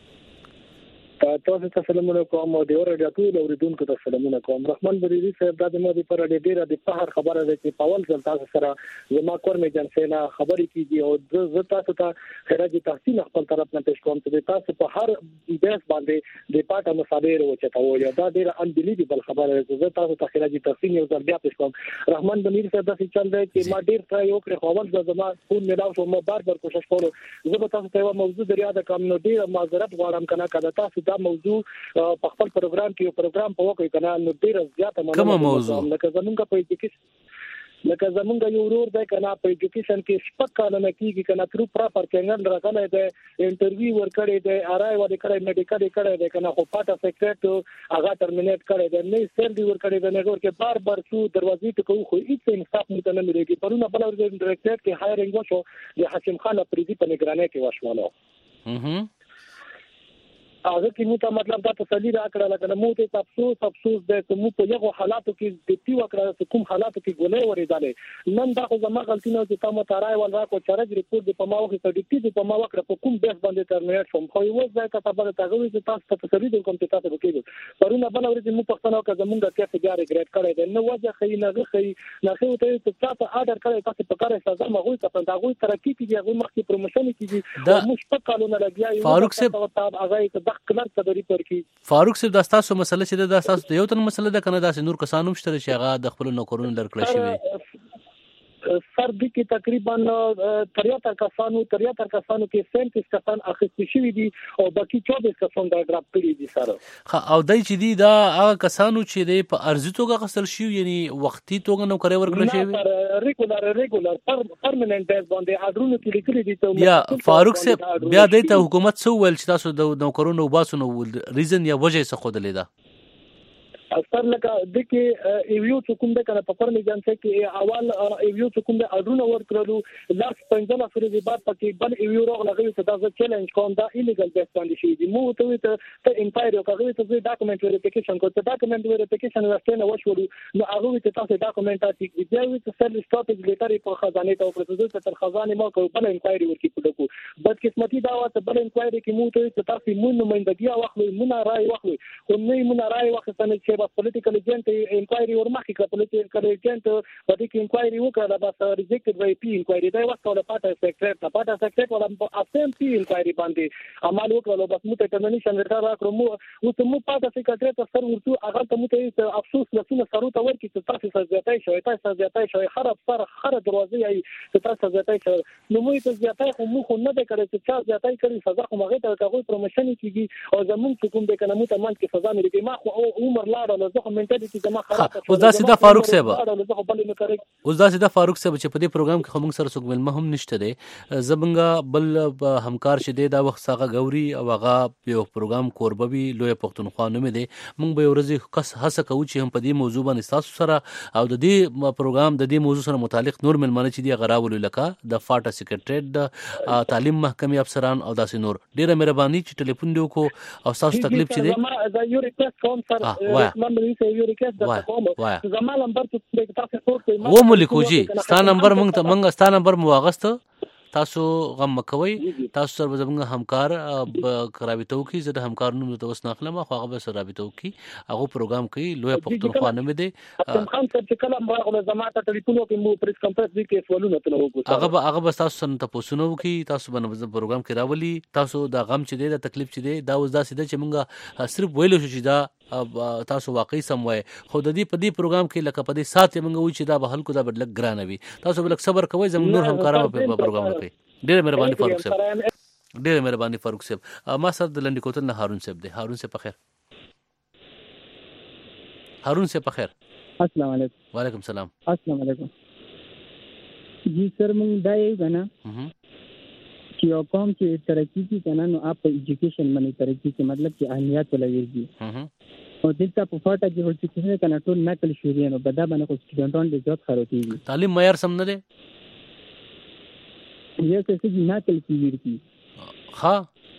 تاسو ته سلامونه کوم او د اورډیا ټول اوریدونکو ته سلامونه کوم. رحمان بریری صاحب د مو د پر ډیره د فخر خبره ده چې پاول ځل تاسو سره زما کور می جنسینا خبرې کیږي او زه تاسو ته خراج تحسین خپل طرف نه پېښ کوم چې تاسو په هر بیس باندې د پاټه مصادر او چتاول دا ډیره انبلیویبل خبره ده. زه تاسو ته خراج تحسین یو ځل بیا پېښ کوم. رحمان بریری صاحب د څه چل دی چې ما ډیر ټرای وکړ خو اول زما فون میلاو شو ما بار کوشش کولو زه به تاسو ته یو موضوع دریا د کم نو ډیر معذرت غواړم کنه کله تاسو دا موضوع په خپل پروګرام کې یو پروګرام په وکړ کنه نو ډیر زیاته کومه موضوع لکه زمونږ په ایجوکیشن لکه زمونږ یو ورور دی کنه په ایجوکیشن کې شپږ کالونه کېږي کنه تر پراپر کېنګل راغلی دی انټرویو ورکړی دی ارای ور کړی میډیکل کړی دی کنه خو پاټه سیکریټ هغه ترمینیټ کړی دی نه سر دی ور کړی دی نه ور کې بار شو دروازې ته کوو خو هیڅ انصاف نه مليږي. پرونه بل ور ډایرکټ کې هایرینګ وشو د حکیم خان پریزي په نگرانۍ کې وشوالو هغه کې مو ته مطلب دا تسلی راکړه لکه مو ته افسوس ده چې مو په یو حالاتو کې د پیو کړه کوم حالاتو کې ګولې ورېدلې نن دا خو زما غلطي نه چې تاسو تارای ول راکو چارج ریپورت په ما وخت کې د دې په ما وکړه په کوم بیس باندې ترمینیټ شوم خو یو ځای ته په تاسو چې تاسو ته تسلی د کوم تاسو وکړو پرونه بل ورځ مو پښتنو کې زمونږ کې څه جاري ګریډ کړی دی نو وځه خې نه خې نه خې ته چې تاسو آرډر کړی تاسو په کار سزا مغوي ته دا غوي ترقی کیږي هغه مخکې پروموشن کیږي مو شپه کالونه لګیا فاروق صاحب هغه د کلر صدري فاروق صاحب دا تاسو مسله چې دا تاسو د یو تن مسله ده کنه دا نور کسانو مشته چې هغه د خپل نوکرونو لړکړی شوی سر دي کې تقریبا 73 کسانو کې 37 کسان اخیستل شوی دي او باقي 24 کسان دا ډراپ کړی دي سره. او دای چې دي دا هغه کسانو چې د په ارزي توګه غسل شي یعنی وختي توګه نو کوي ورکړل شي ریګولر پرمننت بیس باندې اډرونو کې لیکلي دي ته یا فاروق صاحب بیا د حکومت سو ول چې تاسو د نوکرونو وباسو ریزن یا وجه څه خود لیدا اثر لکه د کې ایویو کوم د کنه په پرمې جنسه کې اول ایویو کوم د اډرونو ورکړلو لاس 15 ورځې بعد پکې بل ایویو راغلی چې دا چیلنج کوم دا ایلیګل بیس باندې شي دي مو ته انفایرو کوي ته ډاکومنت ویریفیکیشن کوته ډاکومنت ویریفیکیشن ورته وشولو نو هغه ته تاسو ډاکومنت اټیک دی بیا چې سر سټاپیج لیټر په خزانه ته پروسس تر خزانه ما کو بل انفایري ورکی پدکو بد قسمتي دا واسه بل انفایري کې مو ته تاسو مون نمائندګي واخلو مون راي واخلو خو نه مون راي واخلو چې political agent inquiry ورمخې کړ political agent په دې کې inquiry وکړه بس rejected by P inquiry دا واسطه له پاټه سیکریټ ولا اسم P inquiry باندې عمل وکړو بس مو ته ټرمینیشن ورته راکړو مو پاټه سیکریټ سره ورته هغه ته مو ته افسوس لسونه سروته ورکی چې تاسو زیاتای شوی خراب دروازه یې تاسو زیاتای شوی نو مو ته زیاتای خو مو نه ده کړی چې چا زیاتای کړی سزا خو مغه ته کوي پروموشن کیږي او زمون کوم د کنه مو ته مان کې سزا ملي ما خو عمر لاړ زه منټالیټي زما خراب اوس دا سیده فاروق صاحب چې په دې پروګرام کې موږ سره څوک ملمه هم نشته دی زبنګ بل همکار شه دی دا وخت ساغه غوري او هغه یو پروګرام کوربوي لوی پښتونخوا نوم دی موږ به ورځي کس هڅه کوو چې هم په دې موضوع باندې تاسو سره او د دې پروګرام د دې موضوع سره متعلق نور ملمنه چې دی غراول لکه د فاټا سیکریټریټ د تعلیم محکمې افسران او داسې نور ډیره مهرباني چې ټلیفون دی کو او تاسو تکلیف چي دی دا یو ریکوست کوم سر یو ریکوست د کوم زما نمبر ته تاسو ورته و مو لیکو جی ستا نمبر مونږ ستا نمبر مو واغسته تاسو غم مکوي تاسو سره زموږ همکار رابطه وکي زه د همکارونو ته وس ناخلم خو هغه به سره رابطه وکي هغه پروګرام کوي لوی پښتونخوا نه مې دي خان چې کله ما زماته ټلیفون وکي مو پریس کانفرنس کې سوالونه تل وکړو هغه به تاسو سره تاسو نو وکي تاسو باندې پروګرام کې راولي تاسو دا غم چې دی دا تکلیف چې دی دا اوس دا سیده چې مونږه صرف ویلو شو چې دا تاسو واقعي سم وای خو د دې په دې پروګرام کې لکه په دې سات مونږ وی چې دا به هلکو دا بدلک ګرانه وي تاسو بلک صبر کوئ زموږ نور همکارانو په پروګرام کې ډېر مهرباني فاروق صاحب ډېر مهرباني فاروق صاحب ما سره د لنډی کوتل نه هارون صاحب دی هارون صاحب په خیر هارون صاحب په خیر السلام علیکم وعلیکم السلام السلام علیکم جی سر مونږ دا یې غنا چې یو قوم چې ترقی کی کنه نو اپ ایجوکیشن باندې ترقی کې مطلب چې اهمیت ولګي او دلته په فاټه کې ورته څه کنه ټول نقل شوی نو بدا باندې خو سټوډنټان د ځات خروتي تعلیم معیار سم نه دی یې څه چې نقل کیږي ها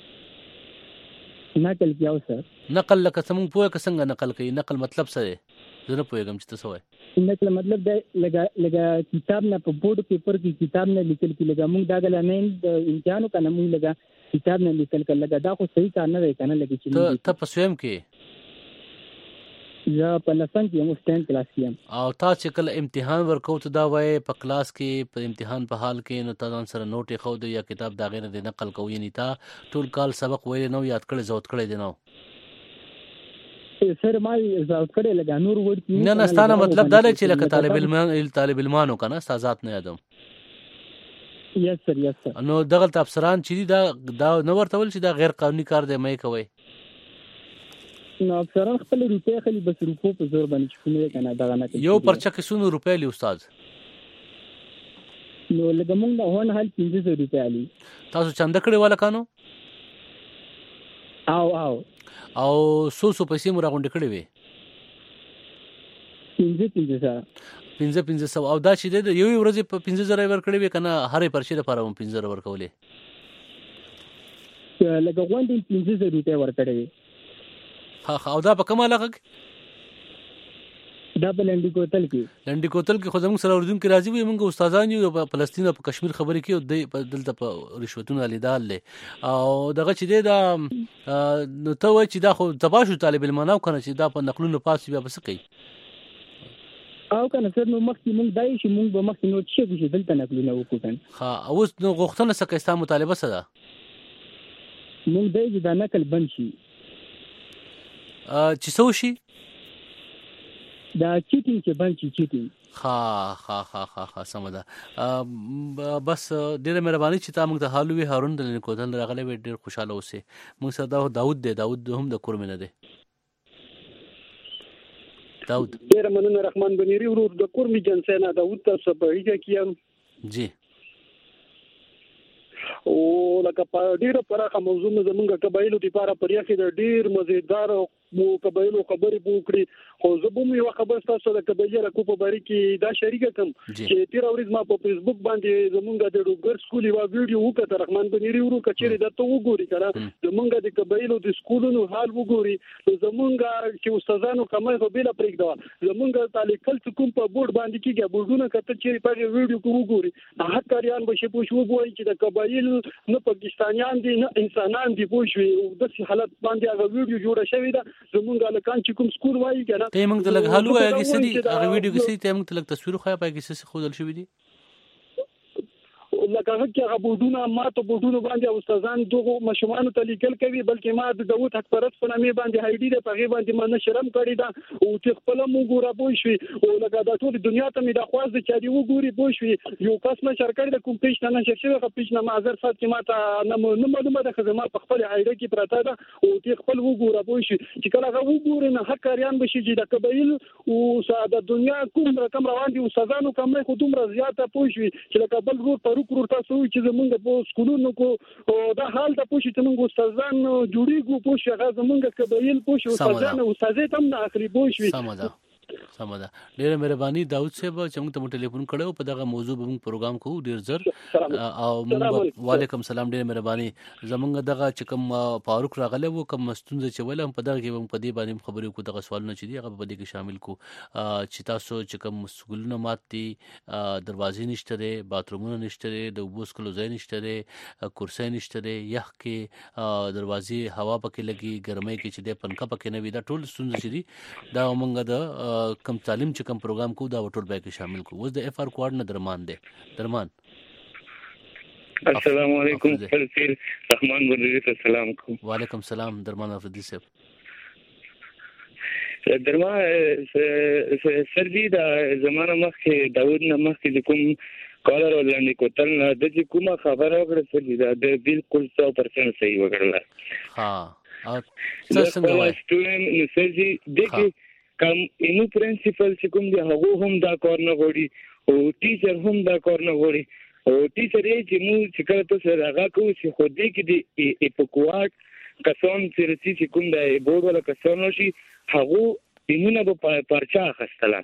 نقل کیاو سر نقل لکه څنګه پوهه څنګه نقل کوي نقل مطلب څه دی زه نه پوهیږم چې څه وایي نقل مطلب دا لګا کتاب نه په بورډ پیپر کې کتاب نه لیکل کی لګا موږ دا غلانین د امتحانو کنه موږ لګا کتاب نه لیکل کړه لګا دا خو صحیح کار نه دی کنه لګی چې ته په سویم کې یا په لسن کې مو سټین کلاس کې او تا چې کله امتحان ورکو ته دا وای په کلاس کې په امتحان په حال کې نو تا ځان سره نوټ خو د یا کتاب دا غیر د نقل کوي نه تا ټول کال سبق ویل نو یاد کړی زوت کړی دی نو سر ما زاوت کړي لګا نور ورډ نه نه ستانه مطلب دا چې لکه طالب علمانو کنه استادات نه یادم یس سر نو دغه افسران چې دا نو ورته ول چې دا غیر قانوني کار دی مې کوي نو افسران خپل روپې خلی بس روپو په زور باندې چونه کنه دا نه یو پرچا کې سونو روپې لی استاد نو لګا مونږ نه هون حال 500 روپې علي تاسو چنده کړي والا کانو او سو پیسې مو راغونډ کړې وي 1500 او دا چې د یو ورځې په 15000 ور کړې وي کنه هرې پرچې لپاره 15000 ور کولې لکه غونډې 15000 روپۍ ور کړې وي او دا په کومه علاقه کې دا په لنډی کوتل کې خو زموږ سره اردن کې راځي وي موږ استادان یو په فلسطین او په کشمیر خبرې کې او د دلته په رشوتونو لیدال له او دغه چې دا نو ته وای چې دا خو تباشو طالب علمانو کنه چې دا په نقلونو پاس بیا بس کوي او کنه سر نو مخکې موږ دای شي موږ به مخکې نو چې دلته نقلونه وکړو ها اوس نو غوښتنه سکه اسلام مطالبه څه ده موږ دای چې دا نقل بند شي چې څه شي دا چیټینګ چې بند شي چیټینګ ها سمدا بس ډیره مهرباني چې تا موږ ته حالوي هارون د کوتل راغلی وي ډیر خوشاله اوسه موږ سره داود هم د کورمنه دی داود ډیر مننه رحمان بنيري ورور د کورمي جنسینا داود تاسو په هیڅ کې جی او لکه په ډیره پراخه موضوع زمونږ قبایلو لپاره پریا کې د ډیر مزیدار مو قبایلو خبرې وکړي خو زه به مو یو خبر تاسو د قبایل کو په باره کې دا شریکه کوم چې تیر ورځ ما په فیسبوک باندې زمونږ د ډوګر سکول یو ویډیو وکړ رحمان بنيري ورو کچېره د تو وګوري کړه زمونږ د قبایلو د سکولونو حال وګوري زمونږ چې استادانو کومه خو بلا پرېږدوا زمونږ تعلیقل کوم په بورډ باندې کېږي بورډونه کته چې په ویډیو کې وګوري هغه کاریان به شي پوښو وایي چې د قبایل نه پاکستانیان دي نه انسانان دي پوښوي او د حالت باندې هغه ویډیو جوړه شوې ده زمونږ لکان چې کوم سکول وایي کنه ته موږ د لګ حلو هغه سړي هغه ویډیو کې ته موږ ته لګ تصویر خو پای کې څه خودل شوې دي لکه هغه بورډونه ما ته بورډونه باندې استادان دغه مشمانو ته لیکل کوي بلکې ما د داوود حق پرست په نامه باندې هایډي د پغه باندې ما نشرم کړی دا او چې خپل مو ګوره پوي شي او لکه د ټول دنیا ته می د خواز چې دی وګوري پوي شي یو کس نه شرکړی د کوم پیښ نه شرشي خو پیښ نه معذر فات چې ما ته نه معلومه ده خدمات په خپل هایډي کې پراته ده او چې خپل وګوره پوي شي چې کله هغه وګوري نه حق کاریان بشي چې د قبایل او ساده دنیا کوم رقم روان دي استادانو کوم خو دومره زیاته پوي شي چې لکه بل روټ پروکور تاسو چې زمونږ په سکولونو کو دا حال ته پوښي چې موږ استادان جوړیږو پوښي هغه زمونږ قبایل پوښي استادان او استادې تم نه اخلي پوښي سمه ده. ډیره مهرباني داود صاحب چې موږ ته ټلیفون کړو په دغه موضوع به موږ پروګرام کوو ډیر زر. او وعلیکم السلام. ډیره مهرباني. زمونږ دغه چې کوم فاروق راغلی وو کوم ستونزه چې ول هم په دغه کې په دې باندې خبرې کو دغه سوالونه چې دی هغه په دې کې شامل کو چې تاسو چې کوم سکولونه مات دي دروازې نشته دي باترومونه نشته دي د اوبو څښلو ځای نشته دي کرسۍ نشته دي یخ کې دروازې هوا پکې لګي ګرمۍ کې چې د پنکا پکې نه وي دا ټول ستونزې چې دي دا موږ د کم تعلیم چې کم پروګرام کو دا ټول به کې شامل کو. اوس د اف ار کوارډ نه درمان السلام علیکم سفیر رحمان ورزی ته سلام کوم. وعلیکم السلام درمان افریدی صاحب. درمان سر دي دا زمانه مخکې داود نه مخکې کوم کالر ولني کوتل نه د چې کومه خبره وکړه سر دي دا بالکل 100% صحیح وکړه. ها څنګه وایي سټوډنټ نو سر دي دغه کوم انو پرنسپل چې کوم دی هغه هم دا کار نه غوړي او ټیچر هم دا کار نه غوړي او ټیچر یې چې موږ چې کله تاسو هغه کوو چې خو دې کې د اپکوارډ کسان چې کوم دی بورډ ولا کسان شي هغه ایمونه په پرچا خستله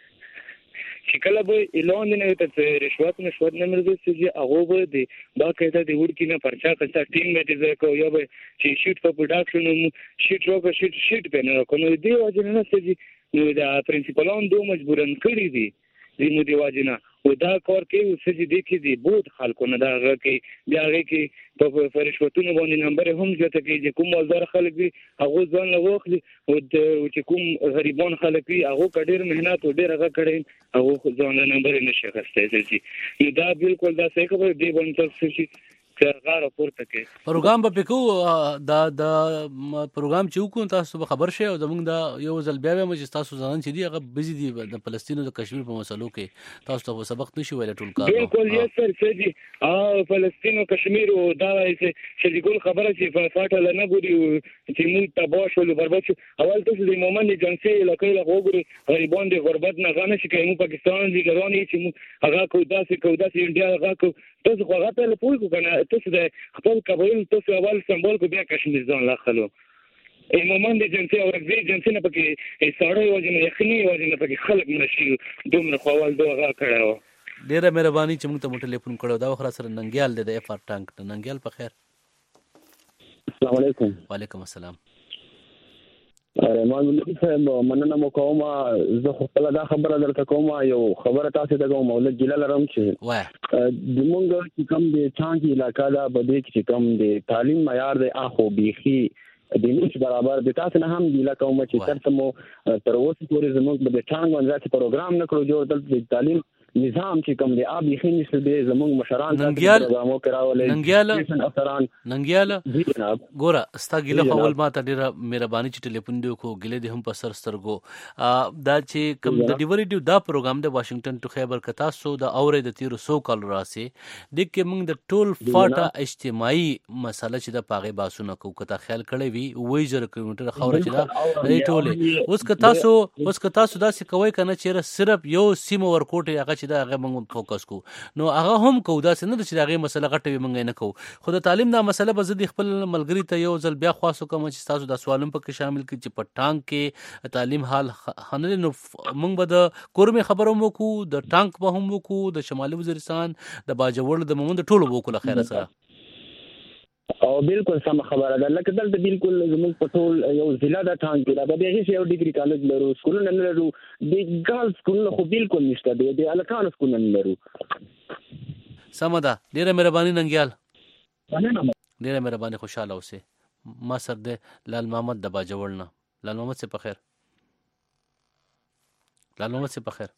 چې کله به اعلان نه ته رشوت نه مرزي چې هغه به د باقاعده د وړ کې نه پرچا خسته ټیم میټیز کو یا به چې شیټ په پروډکشن شیټ روکه شیټ په نه کوو دی وجه نه چې نو دا پرنسپلان دوه مجبورن کړی دي د دې وجه نه و دا کار کوي چې د کې دی بود خلکو نه دا کې بیا کې په فرشتونو باندې نمبر هم ځته کې چې کوم مالدار خلک دي هغه ځان له وخت او چې کوم غریبان خلک دي هغه کډیر مهنت او ډیر هغه کړي هغه ځان له نمبر نشي غسته چې دا بالکل دا څه خبر دی باندې چې غاړه پورته کې پروګرام به پکو دا پروګرام چې وکړو تاسو به خبر شئ او زموږ دا یو ځل بیا به مې تاسو ځان چې دی هغه بيزي دي د فلسطین او د کشمیر په مسلو کې تاسو ته سبق نشي ویل ټول کار بالکل یې سر چې دی فلسطین او کشمیر او دا چې د ګول خبره چې فاټه لنه ګوري چې موږ تباش ول برباد شو اول تاسو د مومن جنسي علاقې له وګوري غریبان د غربت نه غنه شي کوي پاکستان دي ګرانی چې هغه کو داسې انډیا هغه کو تاسو خو هغه ته پوي کو کنه تاسو د خپل کابل تاسو اول سمبول کو بیا کشمیر ځان لاخلو مومن د جنسي او رګزي جنسي نه پکې ساړې وجه یخني وجه نه پکې خلک منشي دومره خوال دوه کړو. ډیره مهرباني چې موږ ته ټلیفون کړو دا وخت سره ننګیال د اف ار ټانک ننګیال په خیر. السلام علیکم. وعلیکم السلام. رحمان الله صاحب مننه مو کوم زه خپل دا خبره درته کوم یو خبره تاسو ته کوم ولې ګیله لرم چې وای د مونږ چې کوم د چانګي علاقہ دا بده چې کوم د تعلیم معیار د اخو بيخي د نش برابر د تاسو نه هم ګیله کوم چې ترته مو تر اوسه پورې زموږ د چانګ باندې پروګرام نه کړو جوړ د تعلیم نظام چې کوم دی ابي خینې څه دی زموږ مشران پروګرامو کراولې ننګیال ګوره ستاګله خپل ماته ډیره مهرباني چې ټلیفون دی کو ګله دي هم په سر سترګو دا چې کوم د ډیورټیو دا پروګرام د واشنگټن ټو خیبر کتا سو د اورې د 1300 کال راسي د کې موږ د ټول فاټا اجتماعي مسله چې د پاغه باسونه کو کتا خیال کړی وی 0 کیلومتر خوره چې دا ټوله اوس کتا سو دا څه کوي کنه چې صرف یو سیمه ورکوټه هغه چې دا هغه موږ فوکس کو نو هغه هم کو دا څنګه چې هغه مسله غټوي موږ نه کو خو د تعلیم دا مسله به زه خپل ملګری ته یو ځل بیا خاصو کوم چې تاسو د سوالم په کې شامل کړي چې په ټانک کې تعلیم حال خنل نو موږ به د کورمه خبرو مو کو د ټانک به هم کو د شمالي وزیرستان د باجوړ د مومند ټولو وکړه خیر سره او بالکل سم خبره ده لکه دلته بالکل زموږ په ټول یو ضلع د ټانک کې دا به هیڅ یو ډیګري کالج لرو سکولونه نه لرو د ګرل سکولونه خو بالکل نشته دی د الکان سکولونه نه لرو. سمدا ډیره مهرباني ننګیال ډیره مهرباني خوشاله اوسه ما سر د لال محمد د باجوړنا لال محمد سے بخیر لال محمد سے بخیر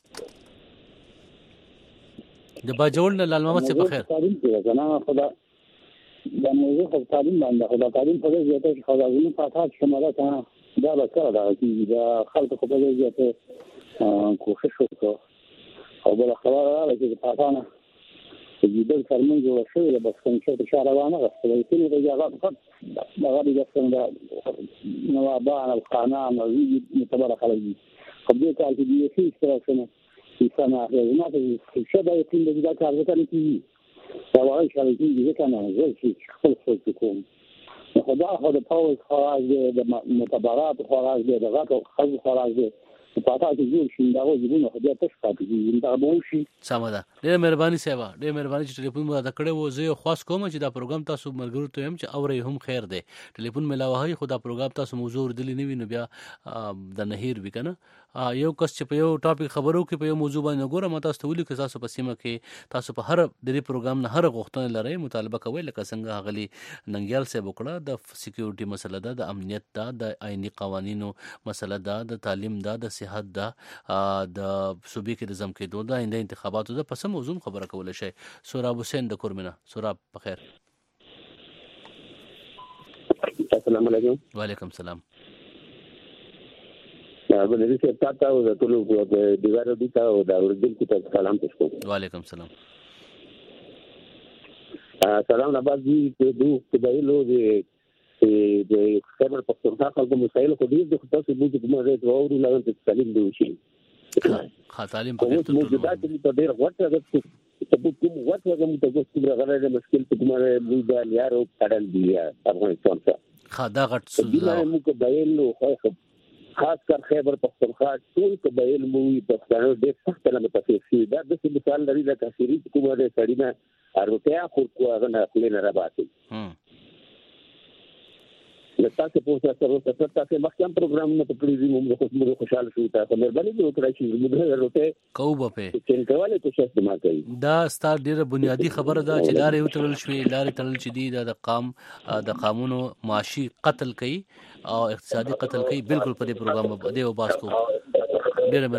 د باجوړنا لال محمد سے بخیر دا موضوع خو تعلیم باندې خو دا تعلیم په دې ځای کې خدایي فاتحه شماره کنه دا به کړه دا چې دا خلک په دې ځای کې کوشش وکړي او بل خبره راځي چې فاتحه نه چې د فرمان جوړ شوی د بس کوم څه اشاره وانه غوښتل چې د هغه فقط هغه د څنګه نو باندې القانون او متبرع خلک خو دې کار کې دی چې څه چې سمه نه ده چې دا یې د دې کار وکړي دا وایي چې دې کنه زه چې خپل څه کوم خدا خو د پاوز خراج دی د متبرات خراج دی د غاټو خز خراج دی پاتا کې جوړ شي دا وځونه خو بیا تاسو کاږي دا به شي سم ده. ډېر مهرباني صاحب، ډېر مهرباني چې ټلیفون مو دا کړی و. زه خاص کوم چې دا پروګرام تاسو ملګرو ته هم چې اوري هم خیر دی. ټلیفون ملاوه خو دا پروګرام تاسو موضوع وردلی نه ویني بیا د نهیر وکنه یو کس چې په یو ټاپک خبرو کې په یو موضوع باندې ګوره ما تاسو ته ویلي چې تاسو په سیمه کې تاسو په هر د دې پروګرام نه هر غوښتنه لري مطالبه کوي لکه څنګه غلي ننګیال صاحب وکړه د سکیورټي مسله ده، د امنیت ده، د آئینی قوانینو مسله ده، د تعلیم ده، د صحت ده، د صوبې کې د ضم کېدو ده، آینده انتخاباتو ده. پس موضوع خبره کولای شي. سوراب حسین د کورمنه. سوراب بخیر. السلام علیکم. وعلیکم السلام. بلدي سے تاتا او د ټولو د دیوارو دي تا او د اوریدل کی ته سلام پښتو. وعلیکم السلام. سلام نواز جی ته دوه قبایلو د خبر پښتونخوا خلکو مسایل خو دې د تاسو بوج کومه راځي او ورو لاندې تعلیم دی شي. تعلیم په ټول موجودات ته ډېر وخت راځي ته کوم وخت راځي ته کوم غره مشکل ته کومه بوجال یارو کړل دی افغانستان ته. خدا غټ سوزا مو قبایلو خو خاص کر خیبر پختونخوا ټول قبایل مو پښتانه ډېر سخت نه متفق دي. دا د مثال لري د کثیری کومه د سړینا اروتیا خو هغه نه خپل نه راځي. لکه په تاسو تاسو مخکې پروګرام نه پکړی موږ خوشاله شو تاسو مهرباني وکړئ چې موږ اروتیا کوو په چې کولای کوشش ما کوي. دا ستاره ډیره بنیادی خبره ده چې لارې وتړل شوې، لارې تړل چې دي د قانونو معاشي قتل کوي او اقتصادي قتل کوي. بالکل په دې پروګرام باندې او باس کو. ډیره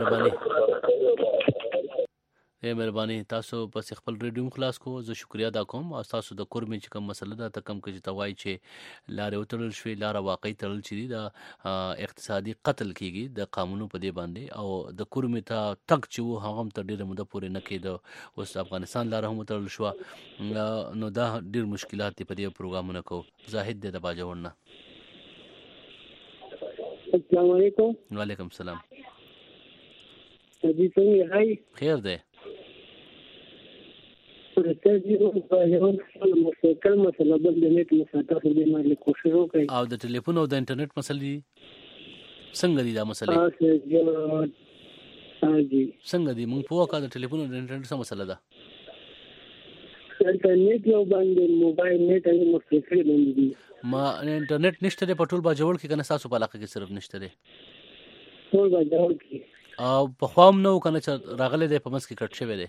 مهرباني تاسو پس خپل ریډیو خلاص کو. زه شکریا ادا کوم او تاسو د کورمې چې کوم مسله ده ته کم کې چې توای چې لارې وتړل شوې، لار واقعي تړل چې دي د اقتصادي قتل کیږي د قانونو په دې باندې او د کورمې ته تک چې وو هغه ته ډیره موده پورې نه کېده. اوس افغانستان لار هم تړل شو نو دا ډیر مشکلات په دې پروګرامونه کو. زاهد د باجوړ نه. السلام علیکم. وعلیکم السلام. جی څنګه هاي؟ خیر دی. او د ټلیفون او د انټرنیټ مسلې څنګه دي؟ دا مسلې څنګه دي؟ موږ په وکړه د ټلیفون او د انټرنیټ څه مسله ده؟ انټرنیټ یو باندې موبایل نیټ او مستقل باندې ما انټرنیټ نشته دی په ټول باجوړ کې کنه تاسو په علاقه کې صرف نشته دی؟ ټول باجوړ کې او په خوام نو کنه چې راغله دی په مس کې کټ شوی دی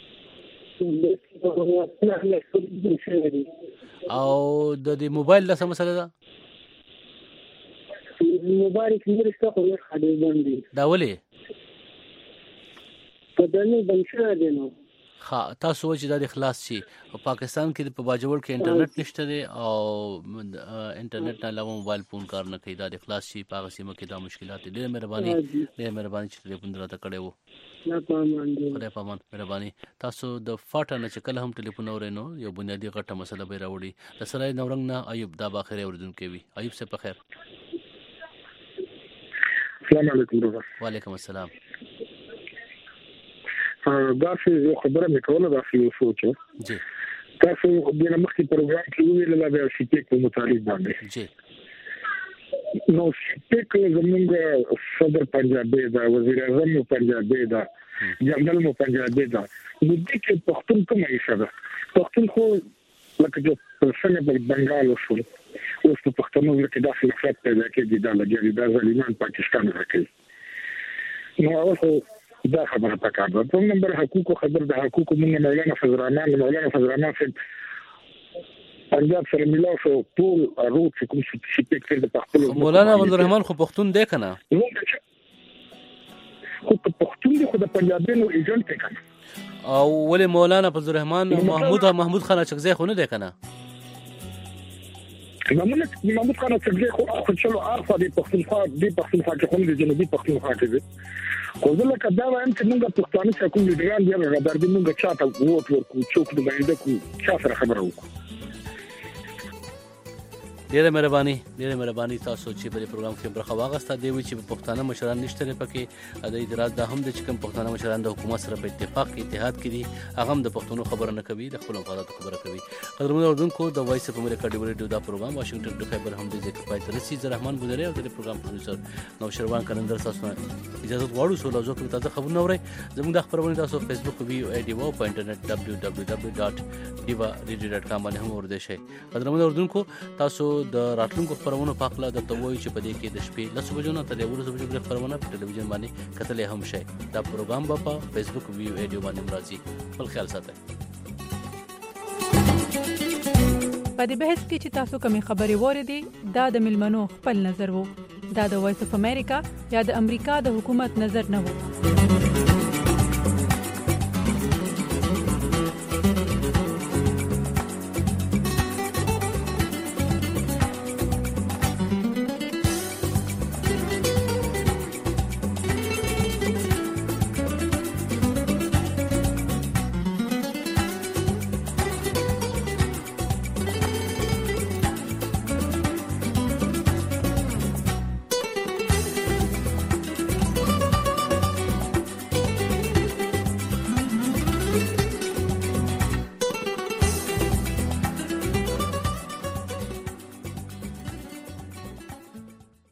او د دې موبایل له مسله ده؟ موبایل کې مرسته خو نه خاطر باندې دا ولې په دنه بنشره دي نو تاسو چې دا د خلاص شي. په پاکستان کې په باجوړ کې انټرنیټ نشته دی او انټرنیټ نه علاوه موبایل فون کار نه کوي. دا د خلاص شي په هغه سیمه کې دا مشکلات دي. ډېر مهرباني چې ټلیفون راته کړی وو. خدای پامان. مهرباني. تاسو د فاټا نه چې کله هم ټلیفون اورئ یو بنیادی غټه مسله به راوړي. د سرای نورنګ نه ایوب دا باخره اوردونکو وي. ایوب سے په خیر. السلام علیکم. وعلیکم السلام. دا څه خبره مې کوله دا څه سوچو جی تاسو د مخکې پروګرام کې ویل دا چې په متعلق باندې جی نو چې زمونږ صدر پنجابي دا وزیر اعظم مو پنجابي دا جنرال مو پنجابي دا د دې کې پښتون کومه حصہ ده؟ پښتون خو لکه چې څنګه په بنگال وشو اوس په پښتنو کې دا فلسفه پیدا کېږي دا لګي دا ظالمان پاکستان راکړي نو اوس دا خبره پکار ده. په نمبر حقوق خبر د حقوق موږ مولانا فضل الرحمن صاحب پنجاب سره ملاو شو ټول روټ کوم چې پکې د پښتون مولانا فضل الرحمن خو پښتون دی کنه؟ خو پښتون دی خو د پنجابینو ایجنټ دی کنه. او ولې مولانا فضل الرحمن محمود خان اچکزی خو نه دی کنه؟ محمود خان اچکزی خو چلو اخوا دی پښتونخوا کې خو د جنوبي پښتونخوا کې دی. خو زه لکه دا وایم چې موږ پښتانه چې کوم لیډران دی غدار دي موږ چاته ووټ ورکړو څوک د باندې کو چا سره خبره وکړو. ډیره مهرباني تاسو چې په پروګرام کې برخه واغسته دی چې په پښتانه مشران نشته پکې د اعتراض د هم د چکم پښتانه مشران د حکومت سره په اتفاق اتحاد کړي هغه هم د پښتونو خبره نه کوي د خپل مفادات خبره کوي. قدرمن اوردونکو د وایس اف امریکا ډیبل دا پروګرام واشنگټن د خیبر هم د ذکر پای تر رسید رحمان ګذري او د پروګرام پروډوسر نو شروان کلندر تاسو اجازه غواړو سو لوزو کې تازه خبرونه اورئ زموږ د خبرونه تاسو فیسبوک وی او ای ډی او په انټرنیټ www.diva.radio.com باندې هم اوردئ شئ. قدرمن اوردونکو تاسو د راتلونکو خبرونو په اړه د تووي چې په دې کې د شپې 10 بجو نه تر 11 بجو پورې خبرونه په ټلویزیون باندې کتلې هم شي. دا پروګرام په فیسبوک وی او ای ډی باندې راځي. خپل خیال ساتئ. په دې بحث کې چې تاسو کومې خبرې وریدي دا د ملمنو خپل نظر وو. دا د وایس اف امریکا یا د امریکا د حکومت نظر نه وو.